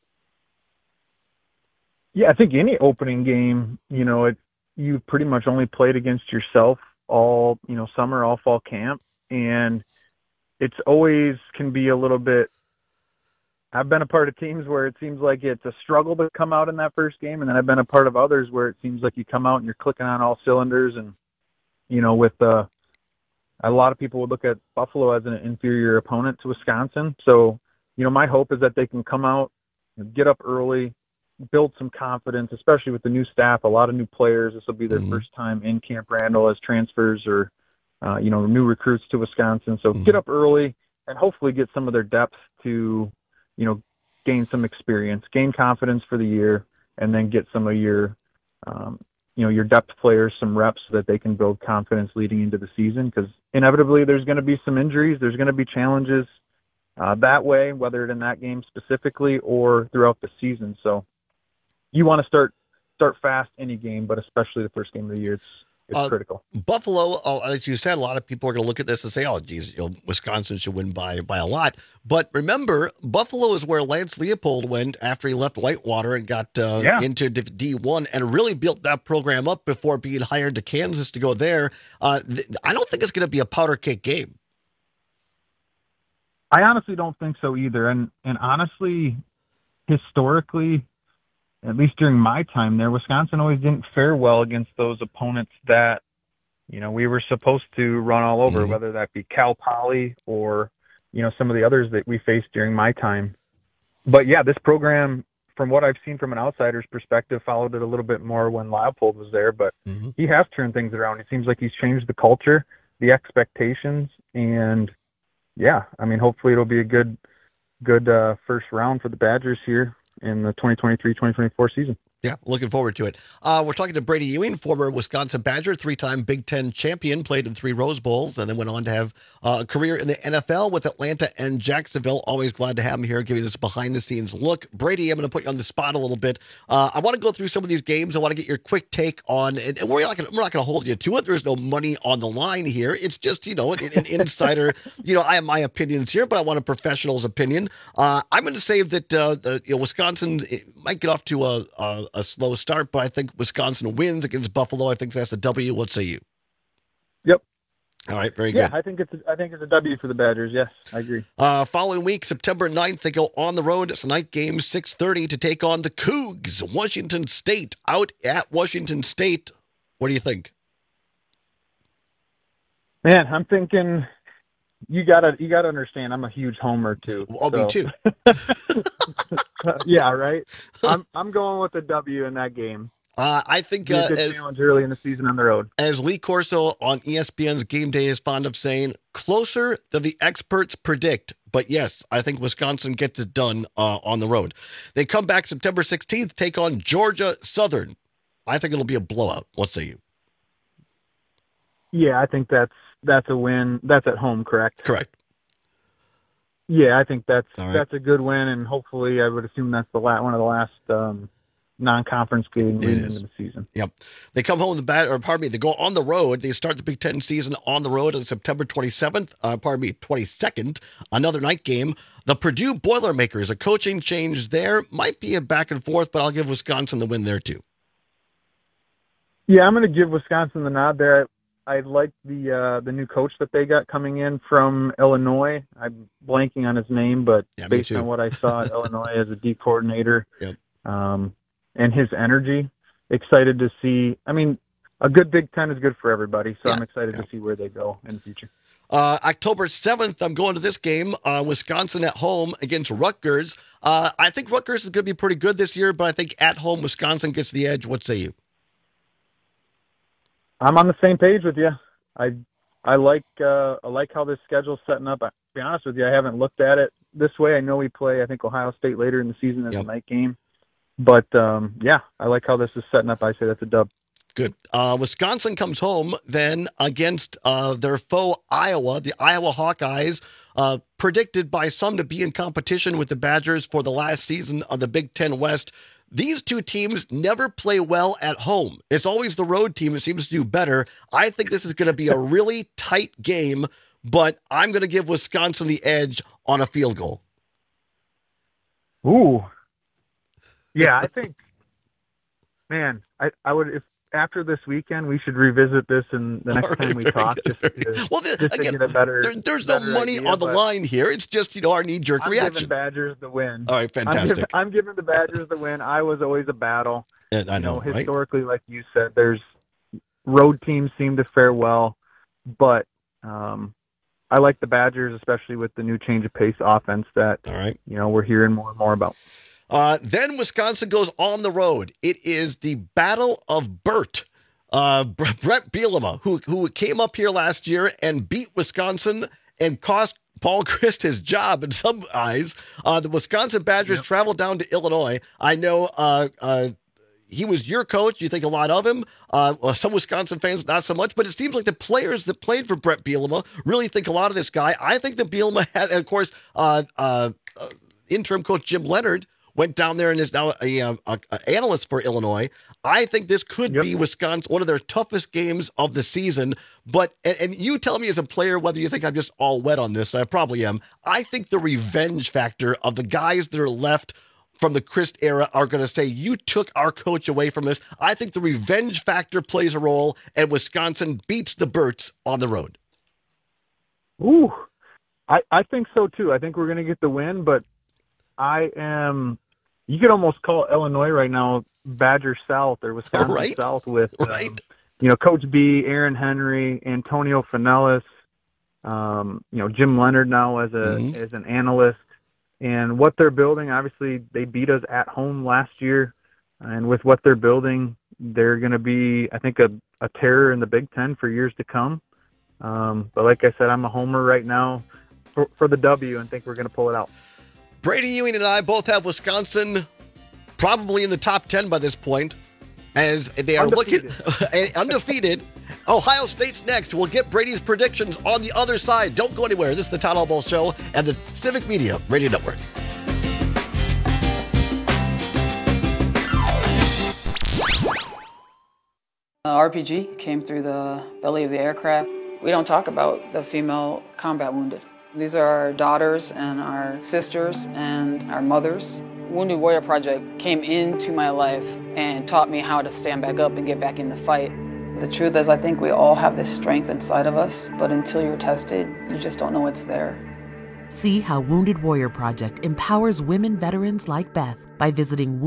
Yeah, I think any opening game, you pretty much only played against yourself all, summer, all fall camp. And it's always can be a little bit, I've been a part of teams where it seems like it's a struggle to come out in that first game. And then I've been a part of others where it seems like you come out and you're clicking on all cylinders. And, with a lot of people would look at Buffalo as an inferior opponent to Wisconsin. So, my hope is that they can come out and get up early, build some confidence, especially with the new staff, a lot of new players. This will be their first time in Camp Randall as transfers or, new recruits to Wisconsin. So get up early and hopefully get some of their depth to, gain some experience, gain confidence for the year, and then get some of your, your depth players some reps so that they can build confidence leading into the season. Because inevitably there's going to be some injuries. There's going to be challenges that way, whether it's in that game specifically or throughout the season. So you want to start fast any game, but especially the first game of the year. It's critical. Buffalo, as you said, a lot of people are going to look at this and say, "Oh, geez, Wisconsin should win by a lot." But remember, Buffalo is where Lance Leopold went after he left Whitewater and got into D1 and really built that program up before being hired to Kansas to go there. I don't think it's going to be a powder cake game. I honestly don't think so either. And honestly, historically, at least during my time there, Wisconsin always didn't fare well against those opponents that, we were supposed to run all over, whether that be Cal Poly or, some of the others that we faced during my time. But yeah, this program, from what I've seen from an outsider's perspective, followed it a little bit more when Leopold was there, but he has turned things around. It seems like he's changed the culture, the expectations, and yeah, hopefully it'll be a good first round for the Badgers here in the 2023-2024 season. Yeah, looking forward to it. We're talking to Brady Ewing, former Wisconsin Badger, three-time Big Ten champion, played in 3 Rose Bowls, and then went on to have a career in the NFL with Atlanta and Jacksonville. Always glad to have him here, giving us a behind-the-scenes look. Brady, I'm going to put you on the spot a little bit. I want to go through some of these games. I want to get your quick take on, and we're not going to hold you to it. There's no money on the line here. It's just, an insider. I have my opinions here, but I want a professional's opinion. I'm going to say that Wisconsin might get off to a slow start, but I think Wisconsin wins against Buffalo. I think that's a W. What say you? Yep. All right, very good. Yeah, I think it's a W for the Badgers. Yes, I agree. Following week, September 9th, they go on the road. It's a night game, 6:30, to take on the Cougs, Washington State, out at Washington State. What do you think? Man, I'm thinking you gotta understand. I'm a huge homer too. Oh, so. Me too. Yeah, right. I'm going with a W in that game. I think a good challenge early in the season on the road. As Lee Corso on ESPN's Game Day is fond of saying, closer than the experts predict. But yes, I think Wisconsin gets it done on the road. They come back September 16th, take on Georgia Southern. I think it'll be a blowout. What say you? Yeah, I think that's a win. That's at home, correct? Correct. Yeah, I think that's a good win, and hopefully, I would assume that's one of the last non-conference game leading into the season. Yep. They come home they go on the road. They start the Big Ten season on the road on September 22nd, another night game. The Purdue Boilermakers, a coaching change there. Might be a back and forth, but I'll give Wisconsin the win there too. Yeah, I'm going to give Wisconsin the nod there. I like the new coach that they got coming in from Illinois. I'm blanking on his name, but based on what I saw at Illinois as a D coordinator, and his energy, excited to see. I mean, a good Big Ten is good for everybody, so I'm excited to see where they go in the future. October 7th, I'm going to this game, Wisconsin at home against Rutgers. I think Rutgers is going to be pretty good this year, but I think at home, Wisconsin gets the edge. What say you? I'm on the same page with you. I like how this schedule's setting up. To be honest with you, I haven't looked at it this way. I know we play, I think, Ohio State later in the season as a night game. But, I like how this is setting up. I say that's a dub. Good. Wisconsin comes home then against their foe, Iowa. The Iowa Hawkeyes, predicted by some to be in competition with the Badgers for the last season of the Big Ten West. These two teams never play well at home. It's always the road team that seems to do better. I think this is going to be a really tight game, but I'm going to give Wisconsin the edge on a field goal. Ooh. Yeah, I think, man, I would, if after this weekend, we should revisit this and the next time we talk, just to get a better. There's no money on the line here. It's just, our knee-jerk reaction. I'm giving Badgers the win. All right, fantastic. I'm giving the Badgers the win. Iowa's always a battle. And I know, historically, like you said, there's road teams seem to fare well, but I like the Badgers, especially with the new change of pace offense that we're hearing more and more about. Then Wisconsin goes on the road. It is the Battle of Burt. Brett Bielema, who came up here last year and beat Wisconsin and cost Paul Chryst his job in some eyes. The Wisconsin Badgers traveled down to Illinois. I know he was your coach. You think a lot of him. Some Wisconsin fans, not so much. But it seems like the players that played for Brett Bielema really think a lot of this guy. I think that Bielema had, and of course, interim coach Jim Leonhard went down there and is now an analyst for Illinois. I think this could be Wisconsin, one of their toughest games of the season. But, and you tell me as a player whether you think I'm just all wet on this, and I probably am. I think the revenge factor of the guys that are left from the Chryst era are going to say, you took our coach away from us. I think the revenge factor plays a role, and Wisconsin beats the Burts on the road. Ooh, I think so too. I think we're going to get the win, but you could almost call Illinois right now Badger South or Wisconsin South with, Coach B, Aaron Henry, Antonio Finellis, Jim Leonhard now as an analyst, and what they're building. Obviously, they beat us at home last year, and with what they're building, they're going to be, I think, a terror in the Big Ten for years to come. But like I said, I'm a homer right now for the W and think we're going to pull it out. Brady Ewing and I both have Wisconsin probably in the top 10 by this point, as they are undefeated. Ohio State's next. We'll get Brady's predictions on the other side. Don't go anywhere. This is the Todd Hall Show and the Civic Media Radio Network. RPG came through the belly of the aircraft. We don't talk about the female combat wounded. These are our daughters and our sisters and our mothers. Wounded Warrior Project came into my life and taught me how to stand back up and get back in the fight. The truth is, I think we all have this strength inside of us, but until you're tested, you just don't know it's there. See how Wounded Warrior Project empowers women veterans like Beth by visiting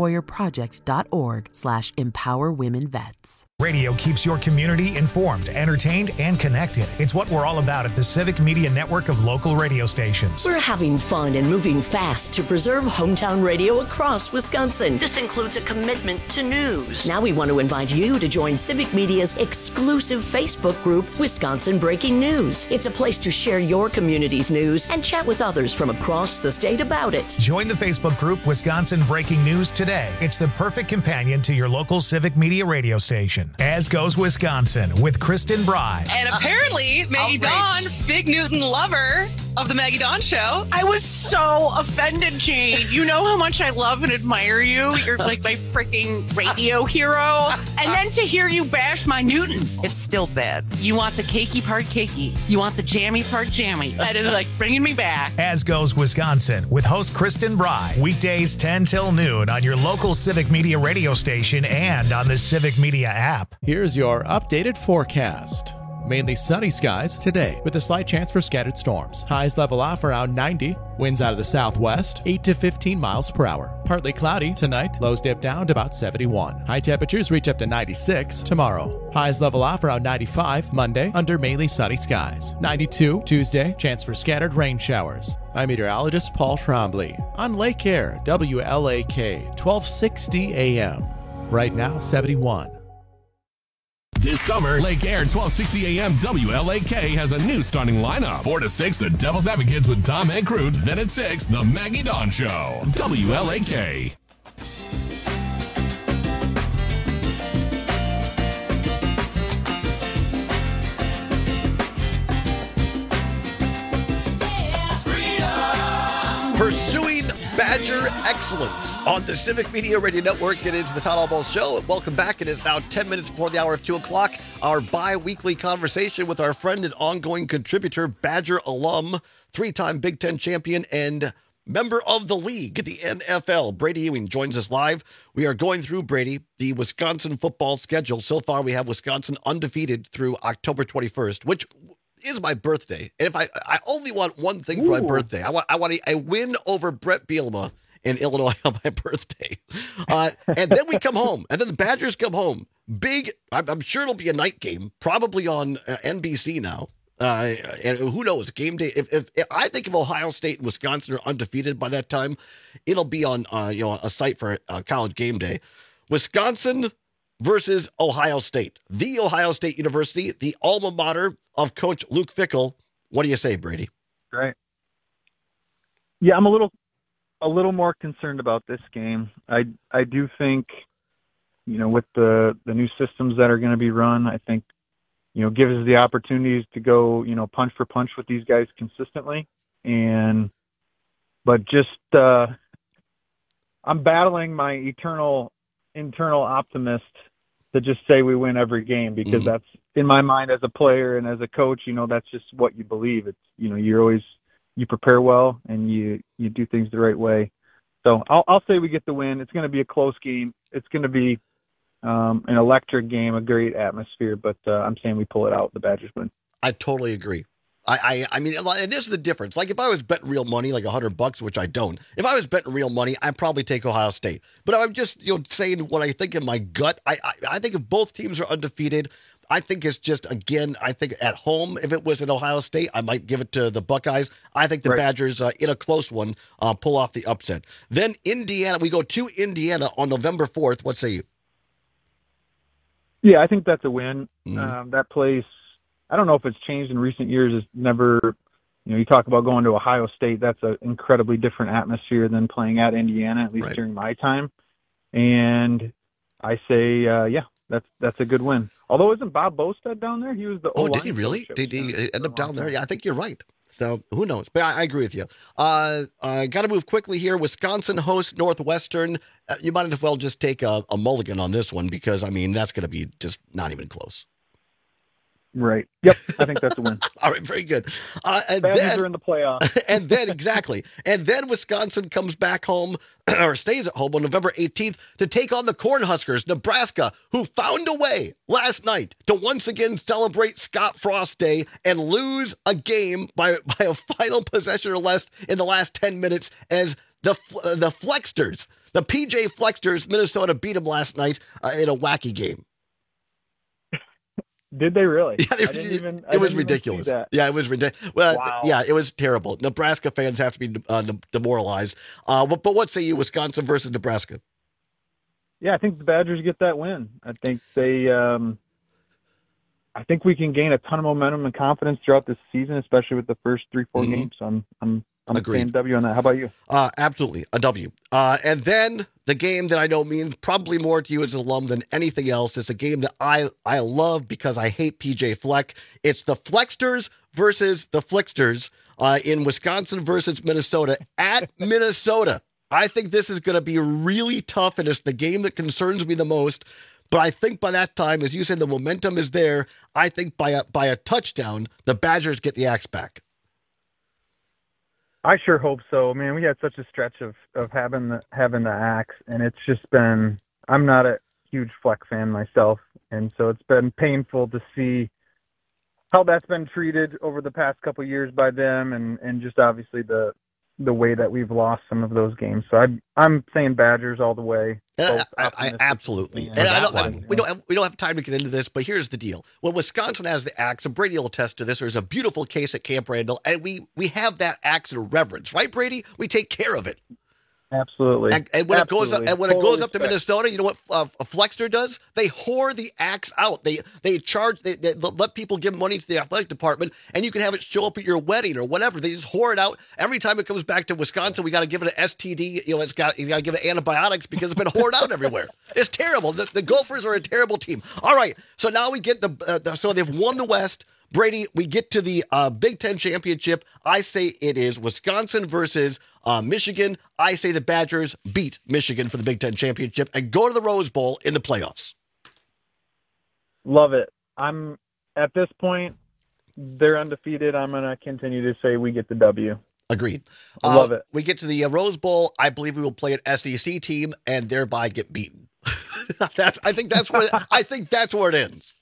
woundedwarriorproject.org/empowerwomenvets. Radio keeps your community informed, entertained, and connected. It's what we're all about at the Civic Media Network of local radio stations. We're having fun and moving fast to preserve hometown radio across Wisconsin. This includes a commitment to news. Now we want to invite you to join Civic Media's exclusive Facebook group, Wisconsin Breaking News. It's a place to share your community's news and chat with others from across the state about it. Join the Facebook group Wisconsin Breaking News today. It's the perfect companion to your local Civic Media radio station. As Goes Wisconsin with Kristen Bry. And apparently, Maggie Dawn, Fig Newton lover, of the Maggie Dawn Show. I was so offended, Jane. You know how much I love and admire you. You're like my freaking radio hero. And then to hear you bash my Newton. It's still bad. You want the cakey part cakey. You want the jammy part jammy. That is like bringing me back. As Goes Wisconsin with host Kristen Bry. Weekdays 10 till noon on your local Civic Media radio station and on the Civic Media app. Here's your updated forecast. Mainly sunny skies today with a slight chance for scattered storms. Highs level off around 90. Winds out of the southwest, 8 to 15 miles per hour. Partly cloudy tonight. Lows dip down to about 71. High temperatures reach up to 96 tomorrow. Highs level off around 95 Monday under mainly sunny skies. 92 Tuesday. Chance for scattered rain showers. I'm meteorologist Paul Trombley on Lake Air, WLAK, 1260 AM. Right now, 71. This summer, Lake Air 1260 AM WLAK has a new starting lineup. 4 to 6, the Devil's Advocates with Tom Ancrute. Then at 6, the Maggie Dawn Show. WLAK. Pursuing Badger excellence on the Civic Media Radio Network. It is the Todd Ball Show. Welcome back. It is now 10 minutes before the hour of 2 o'clock. Our bi-weekly conversation with our friend and ongoing contributor, Badger alum, 3-time Big Ten champion, and member of the league, the NFL. Brady Ewing joins us live. We are going through, Brady, the Wisconsin football schedule. So far, we have Wisconsin undefeated through October 21st, which is my birthday. And if I only want one thing for my birthday. I want a win over Brett Bielema in Illinois on my birthday. And then we come home. And then the Badgers come home. Big, I'm sure it'll be a night game, probably on NBC now. And who knows, game day. If I think if Ohio State and Wisconsin are undefeated by that time, it'll be on a site for college game day. Wisconsin versus Ohio State, the Ohio State University, the alma mater of Coach Luke Fickell. What do you say, Brady? Right. Yeah, I'm a little more concerned about this game. I do think, with the new systems that are going to be run, I think, gives us the opportunities to go, punch for punch with these guys consistently. But just, I'm battling my internal optimist to just say we win every game, because that's, in my mind as a player and as a coach, that's just what you believe. It's, you prepare well and you do things the right way. So I'll say we get the win. It's going to be a close game. It's going to be an electric game, a great atmosphere, but I'm saying we pull it out. The Badgers win. I totally agree. I mean, and this is the difference. Like if I was betting real money, like $100, which I don't, if I was betting real money, I'd probably take Ohio State. But I'm just, saying what I think in my gut. I think if both teams are undefeated, I think it's just, again, I think at home, if it was at Ohio State, I might give it to the Buckeyes. I think the Badgers, in a close one, pull off the upset. Then Indiana, we go to Indiana on November 4th. What say you? Yeah, I think that's a win. That place, I don't know if it's changed in recent years. It's never, you talk about going to Ohio State. That's an incredibly different atmosphere than playing at Indiana, at least during my time. And I say, that's a good win. Although, isn't Bob Bostad down there? He was the O-line. Oh, did he really? Did he end up down there? Yeah, I think you're right. So who knows? But I agree with you. Got to move quickly here. Wisconsin hosts Northwestern. You might as well just take a mulligan on this one, because, I mean, that's going to be just not even close. Right. Yep. I think that's a win. All right. Very good. And Badgers then are in the playoffs. And then exactly. And then Wisconsin comes back home or stays at home on November 18th to take on the Cornhuskers, Nebraska, who found a way last night to once again celebrate Scott Frost Day and lose a game by a final possession or less in the last 10 minutes as the Flexters, the PJ Flexters, Minnesota beat them last night in a wacky game. Did they really? Yeah, it was ridiculous. Yeah, it was ridiculous. Well, wow. Yeah, it was terrible. Nebraska fans have to be demoralized. But what say you, Wisconsin versus Nebraska? Yeah, I think the Badgers get that win. I think I think we can gain a ton of momentum and confidence throughout this season, especially with the first 3-4 games. So I'm saying W on that. How about you? Absolutely, a W. And then the game that I know means probably more to you as an alum than anything else. It's a game that I love because I hate PJ Fleck. It's the Flexters versus the Flicksters in Wisconsin versus Minnesota at Minnesota. I think this is going to be really tough, and it's the game that concerns me the most. But I think by that time, as you said, the momentum is there. I think by a touchdown, the Badgers get the Axe back. I sure hope so. Man, we had such a stretch of having the Axe, and it's just been. I'm not a huge Fleck fan myself, and so it's been painful to see how that's been treated over the past couple of years by them, and just obviously the way that we've lost some of those games. So I'm saying Badgers all the way. I absolutely. And we don't have time to get into this, but here's the deal. When Wisconsin has the Axe, and Brady will attest to this, there's a beautiful case at Camp Randall, and we have that Axe in reverence, right, Brady? We take care of it. Absolutely. And when it goes up to Minnesota, you know what Flexner does? They whore the Axe out. They let people give money to the athletic department, and you can have it show up at your wedding or whatever. They just whore it out. Every time it comes back to Wisconsin, we got to give it an STD. You got to give it antibiotics because it's been whored out everywhere. It's terrible. The Gophers are a terrible team. All right, so now we get so they've won the West. Brady, we get to the Big Ten championship. I say it is Wisconsin versus Michigan. I say the Badgers beat Michigan for the Big Ten championship and go to the Rose Bowl in the playoffs. Love it. I'm at this point, they're undefeated. I'm going to continue to say we get the W. Agreed. Love it. We get to the Rose Bowl. I believe we will play an SEC team and thereby get beaten. I think that's where it ends.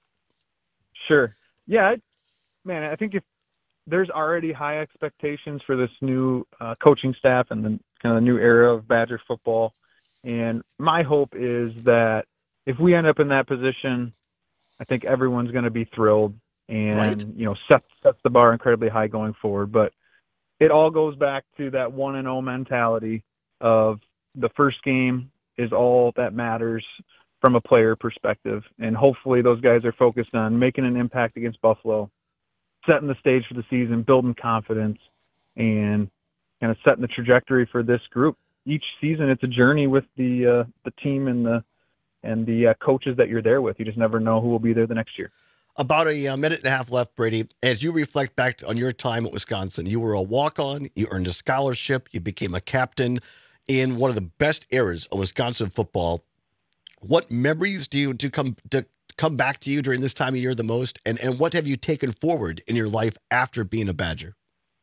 Sure. Yeah, I think if there's already high expectations for this new coaching staff and the kind of the new era of Badger football, and my hope is that if we end up in that position, I think everyone's going to be thrilled and sets the bar incredibly high going forward. But it all goes back to that 1-0 mentality of the first game is all that matters from a player perspective. And hopefully those guys are focused on making an impact against Buffalo, setting the stage for the season, building confidence, and kind of setting the trajectory for this group. Each season, it's a journey with the team and the coaches that you're there with. You just never know who will be there the next year. About a minute and a half left, Brady. As you reflect back on your time at Wisconsin, you were a walk-on, you earned a scholarship, you became a captain in one of the best eras of Wisconsin football. What memories do come back to you during this time of year the most, and what have you taken forward in your life after being a Badger?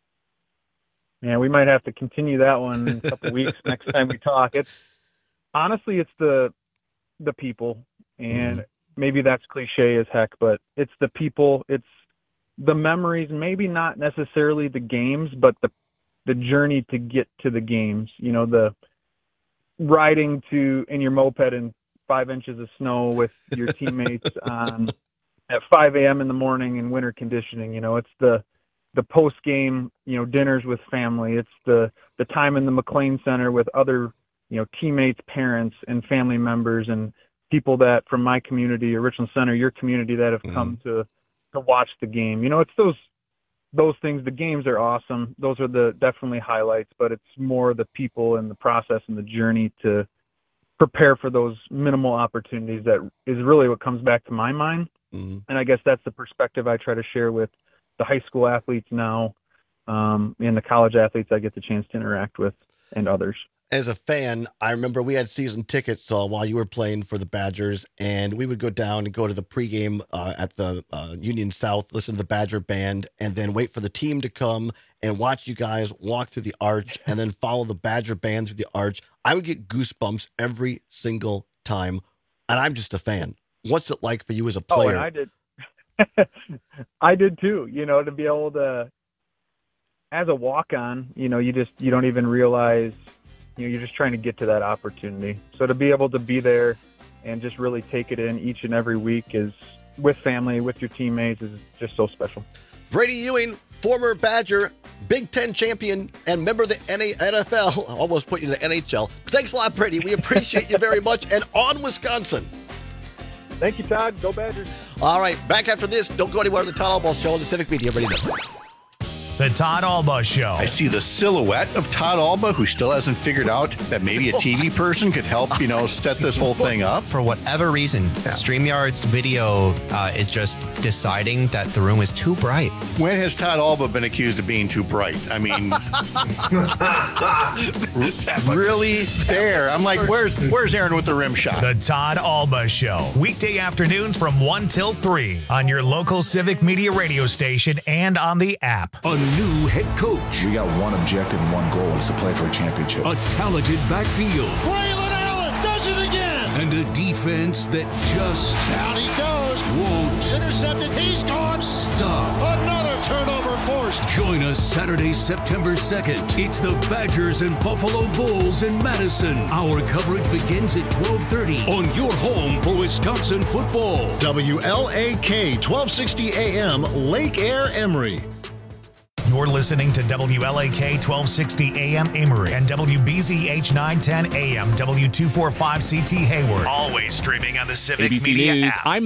Yeah, we might have to continue that one in a couple weeks next time we talk. It's the people, and maybe that's cliche as heck, but it's the people, it's the memories, maybe not necessarily the games, but the journey to get to the games. The riding in your moped in 5 inches of snow with your teammates at 5 a.m. in the morning in winter conditioning. It's the post-game, dinners with family. It's the time in the McLean Center with other, teammates, parents, and family members, and people that from my community or Richland Center, your community, that have come to watch the game. It's those things. The games are awesome. Those are the definitely highlights, but it's more the people and the process and the journey to prepare for those minimal opportunities that is really what comes back to my mind. And I guess that's the perspective I try to share with the high school athletes now, and the college athletes I get the chance to interact with, and others. As a fan, I remember we had season tickets while you were playing for the Badgers, and we would go down and go to the pregame at the Union South, listen to the Badger band, and then wait for the team to come and watch you guys walk through the arch and then follow the Badger band through the arch. I would get goosebumps every single time, and I'm just a fan. What's it like for you as a player? Oh, and I did. I did too, to be able to, as a walk-on, you don't even realize, you're just trying to get to that opportunity. So to be able to be there and just really take it in each and every week is with family, with your teammates, is just so special. Brady Ewing, former Badger, Big Ten champion, and member of the NFL. Almost put you to the NHL. Thanks a lot, Brady. We appreciate you very much. And on Wisconsin. Thank you, Todd. Go Badgers. All right, back after this. Don't go anywhere on the Todd Albaugh Show on the Civic Media Radio Network. The Todd Alba Show. I see the silhouette of Todd Alba, who still hasn't figured out that maybe a TV person could help, set this whole thing up. For whatever reason, StreamYard's video is just deciding that the room is too bright. When has Todd Alba been accused of being too bright? I mean, really there. I'm like, where's Aaron with the rim shot? The Todd Alba Show. Weekday afternoons from 1 till 3 on your local Civic Media radio station and on the app. A new head coach. We got one objective and one goal. It's to play for a championship. A talented backfield. Braylon Allen does it again. And a defense that just down he goes. Won't intercepted. He's gone. Stop. Another turnover forced. Join us Saturday, September 2nd. It's the Badgers and Buffalo Bulls in Madison. Our coverage begins at 12:30 on your home for Wisconsin football. WLAK 1260 AM, Lake Air, Emory. You're listening to WLAK 1260 AM Emory and WBZH 910 AM W245CT Hayward. Always streaming on the Civic ABC Media News, app. I'm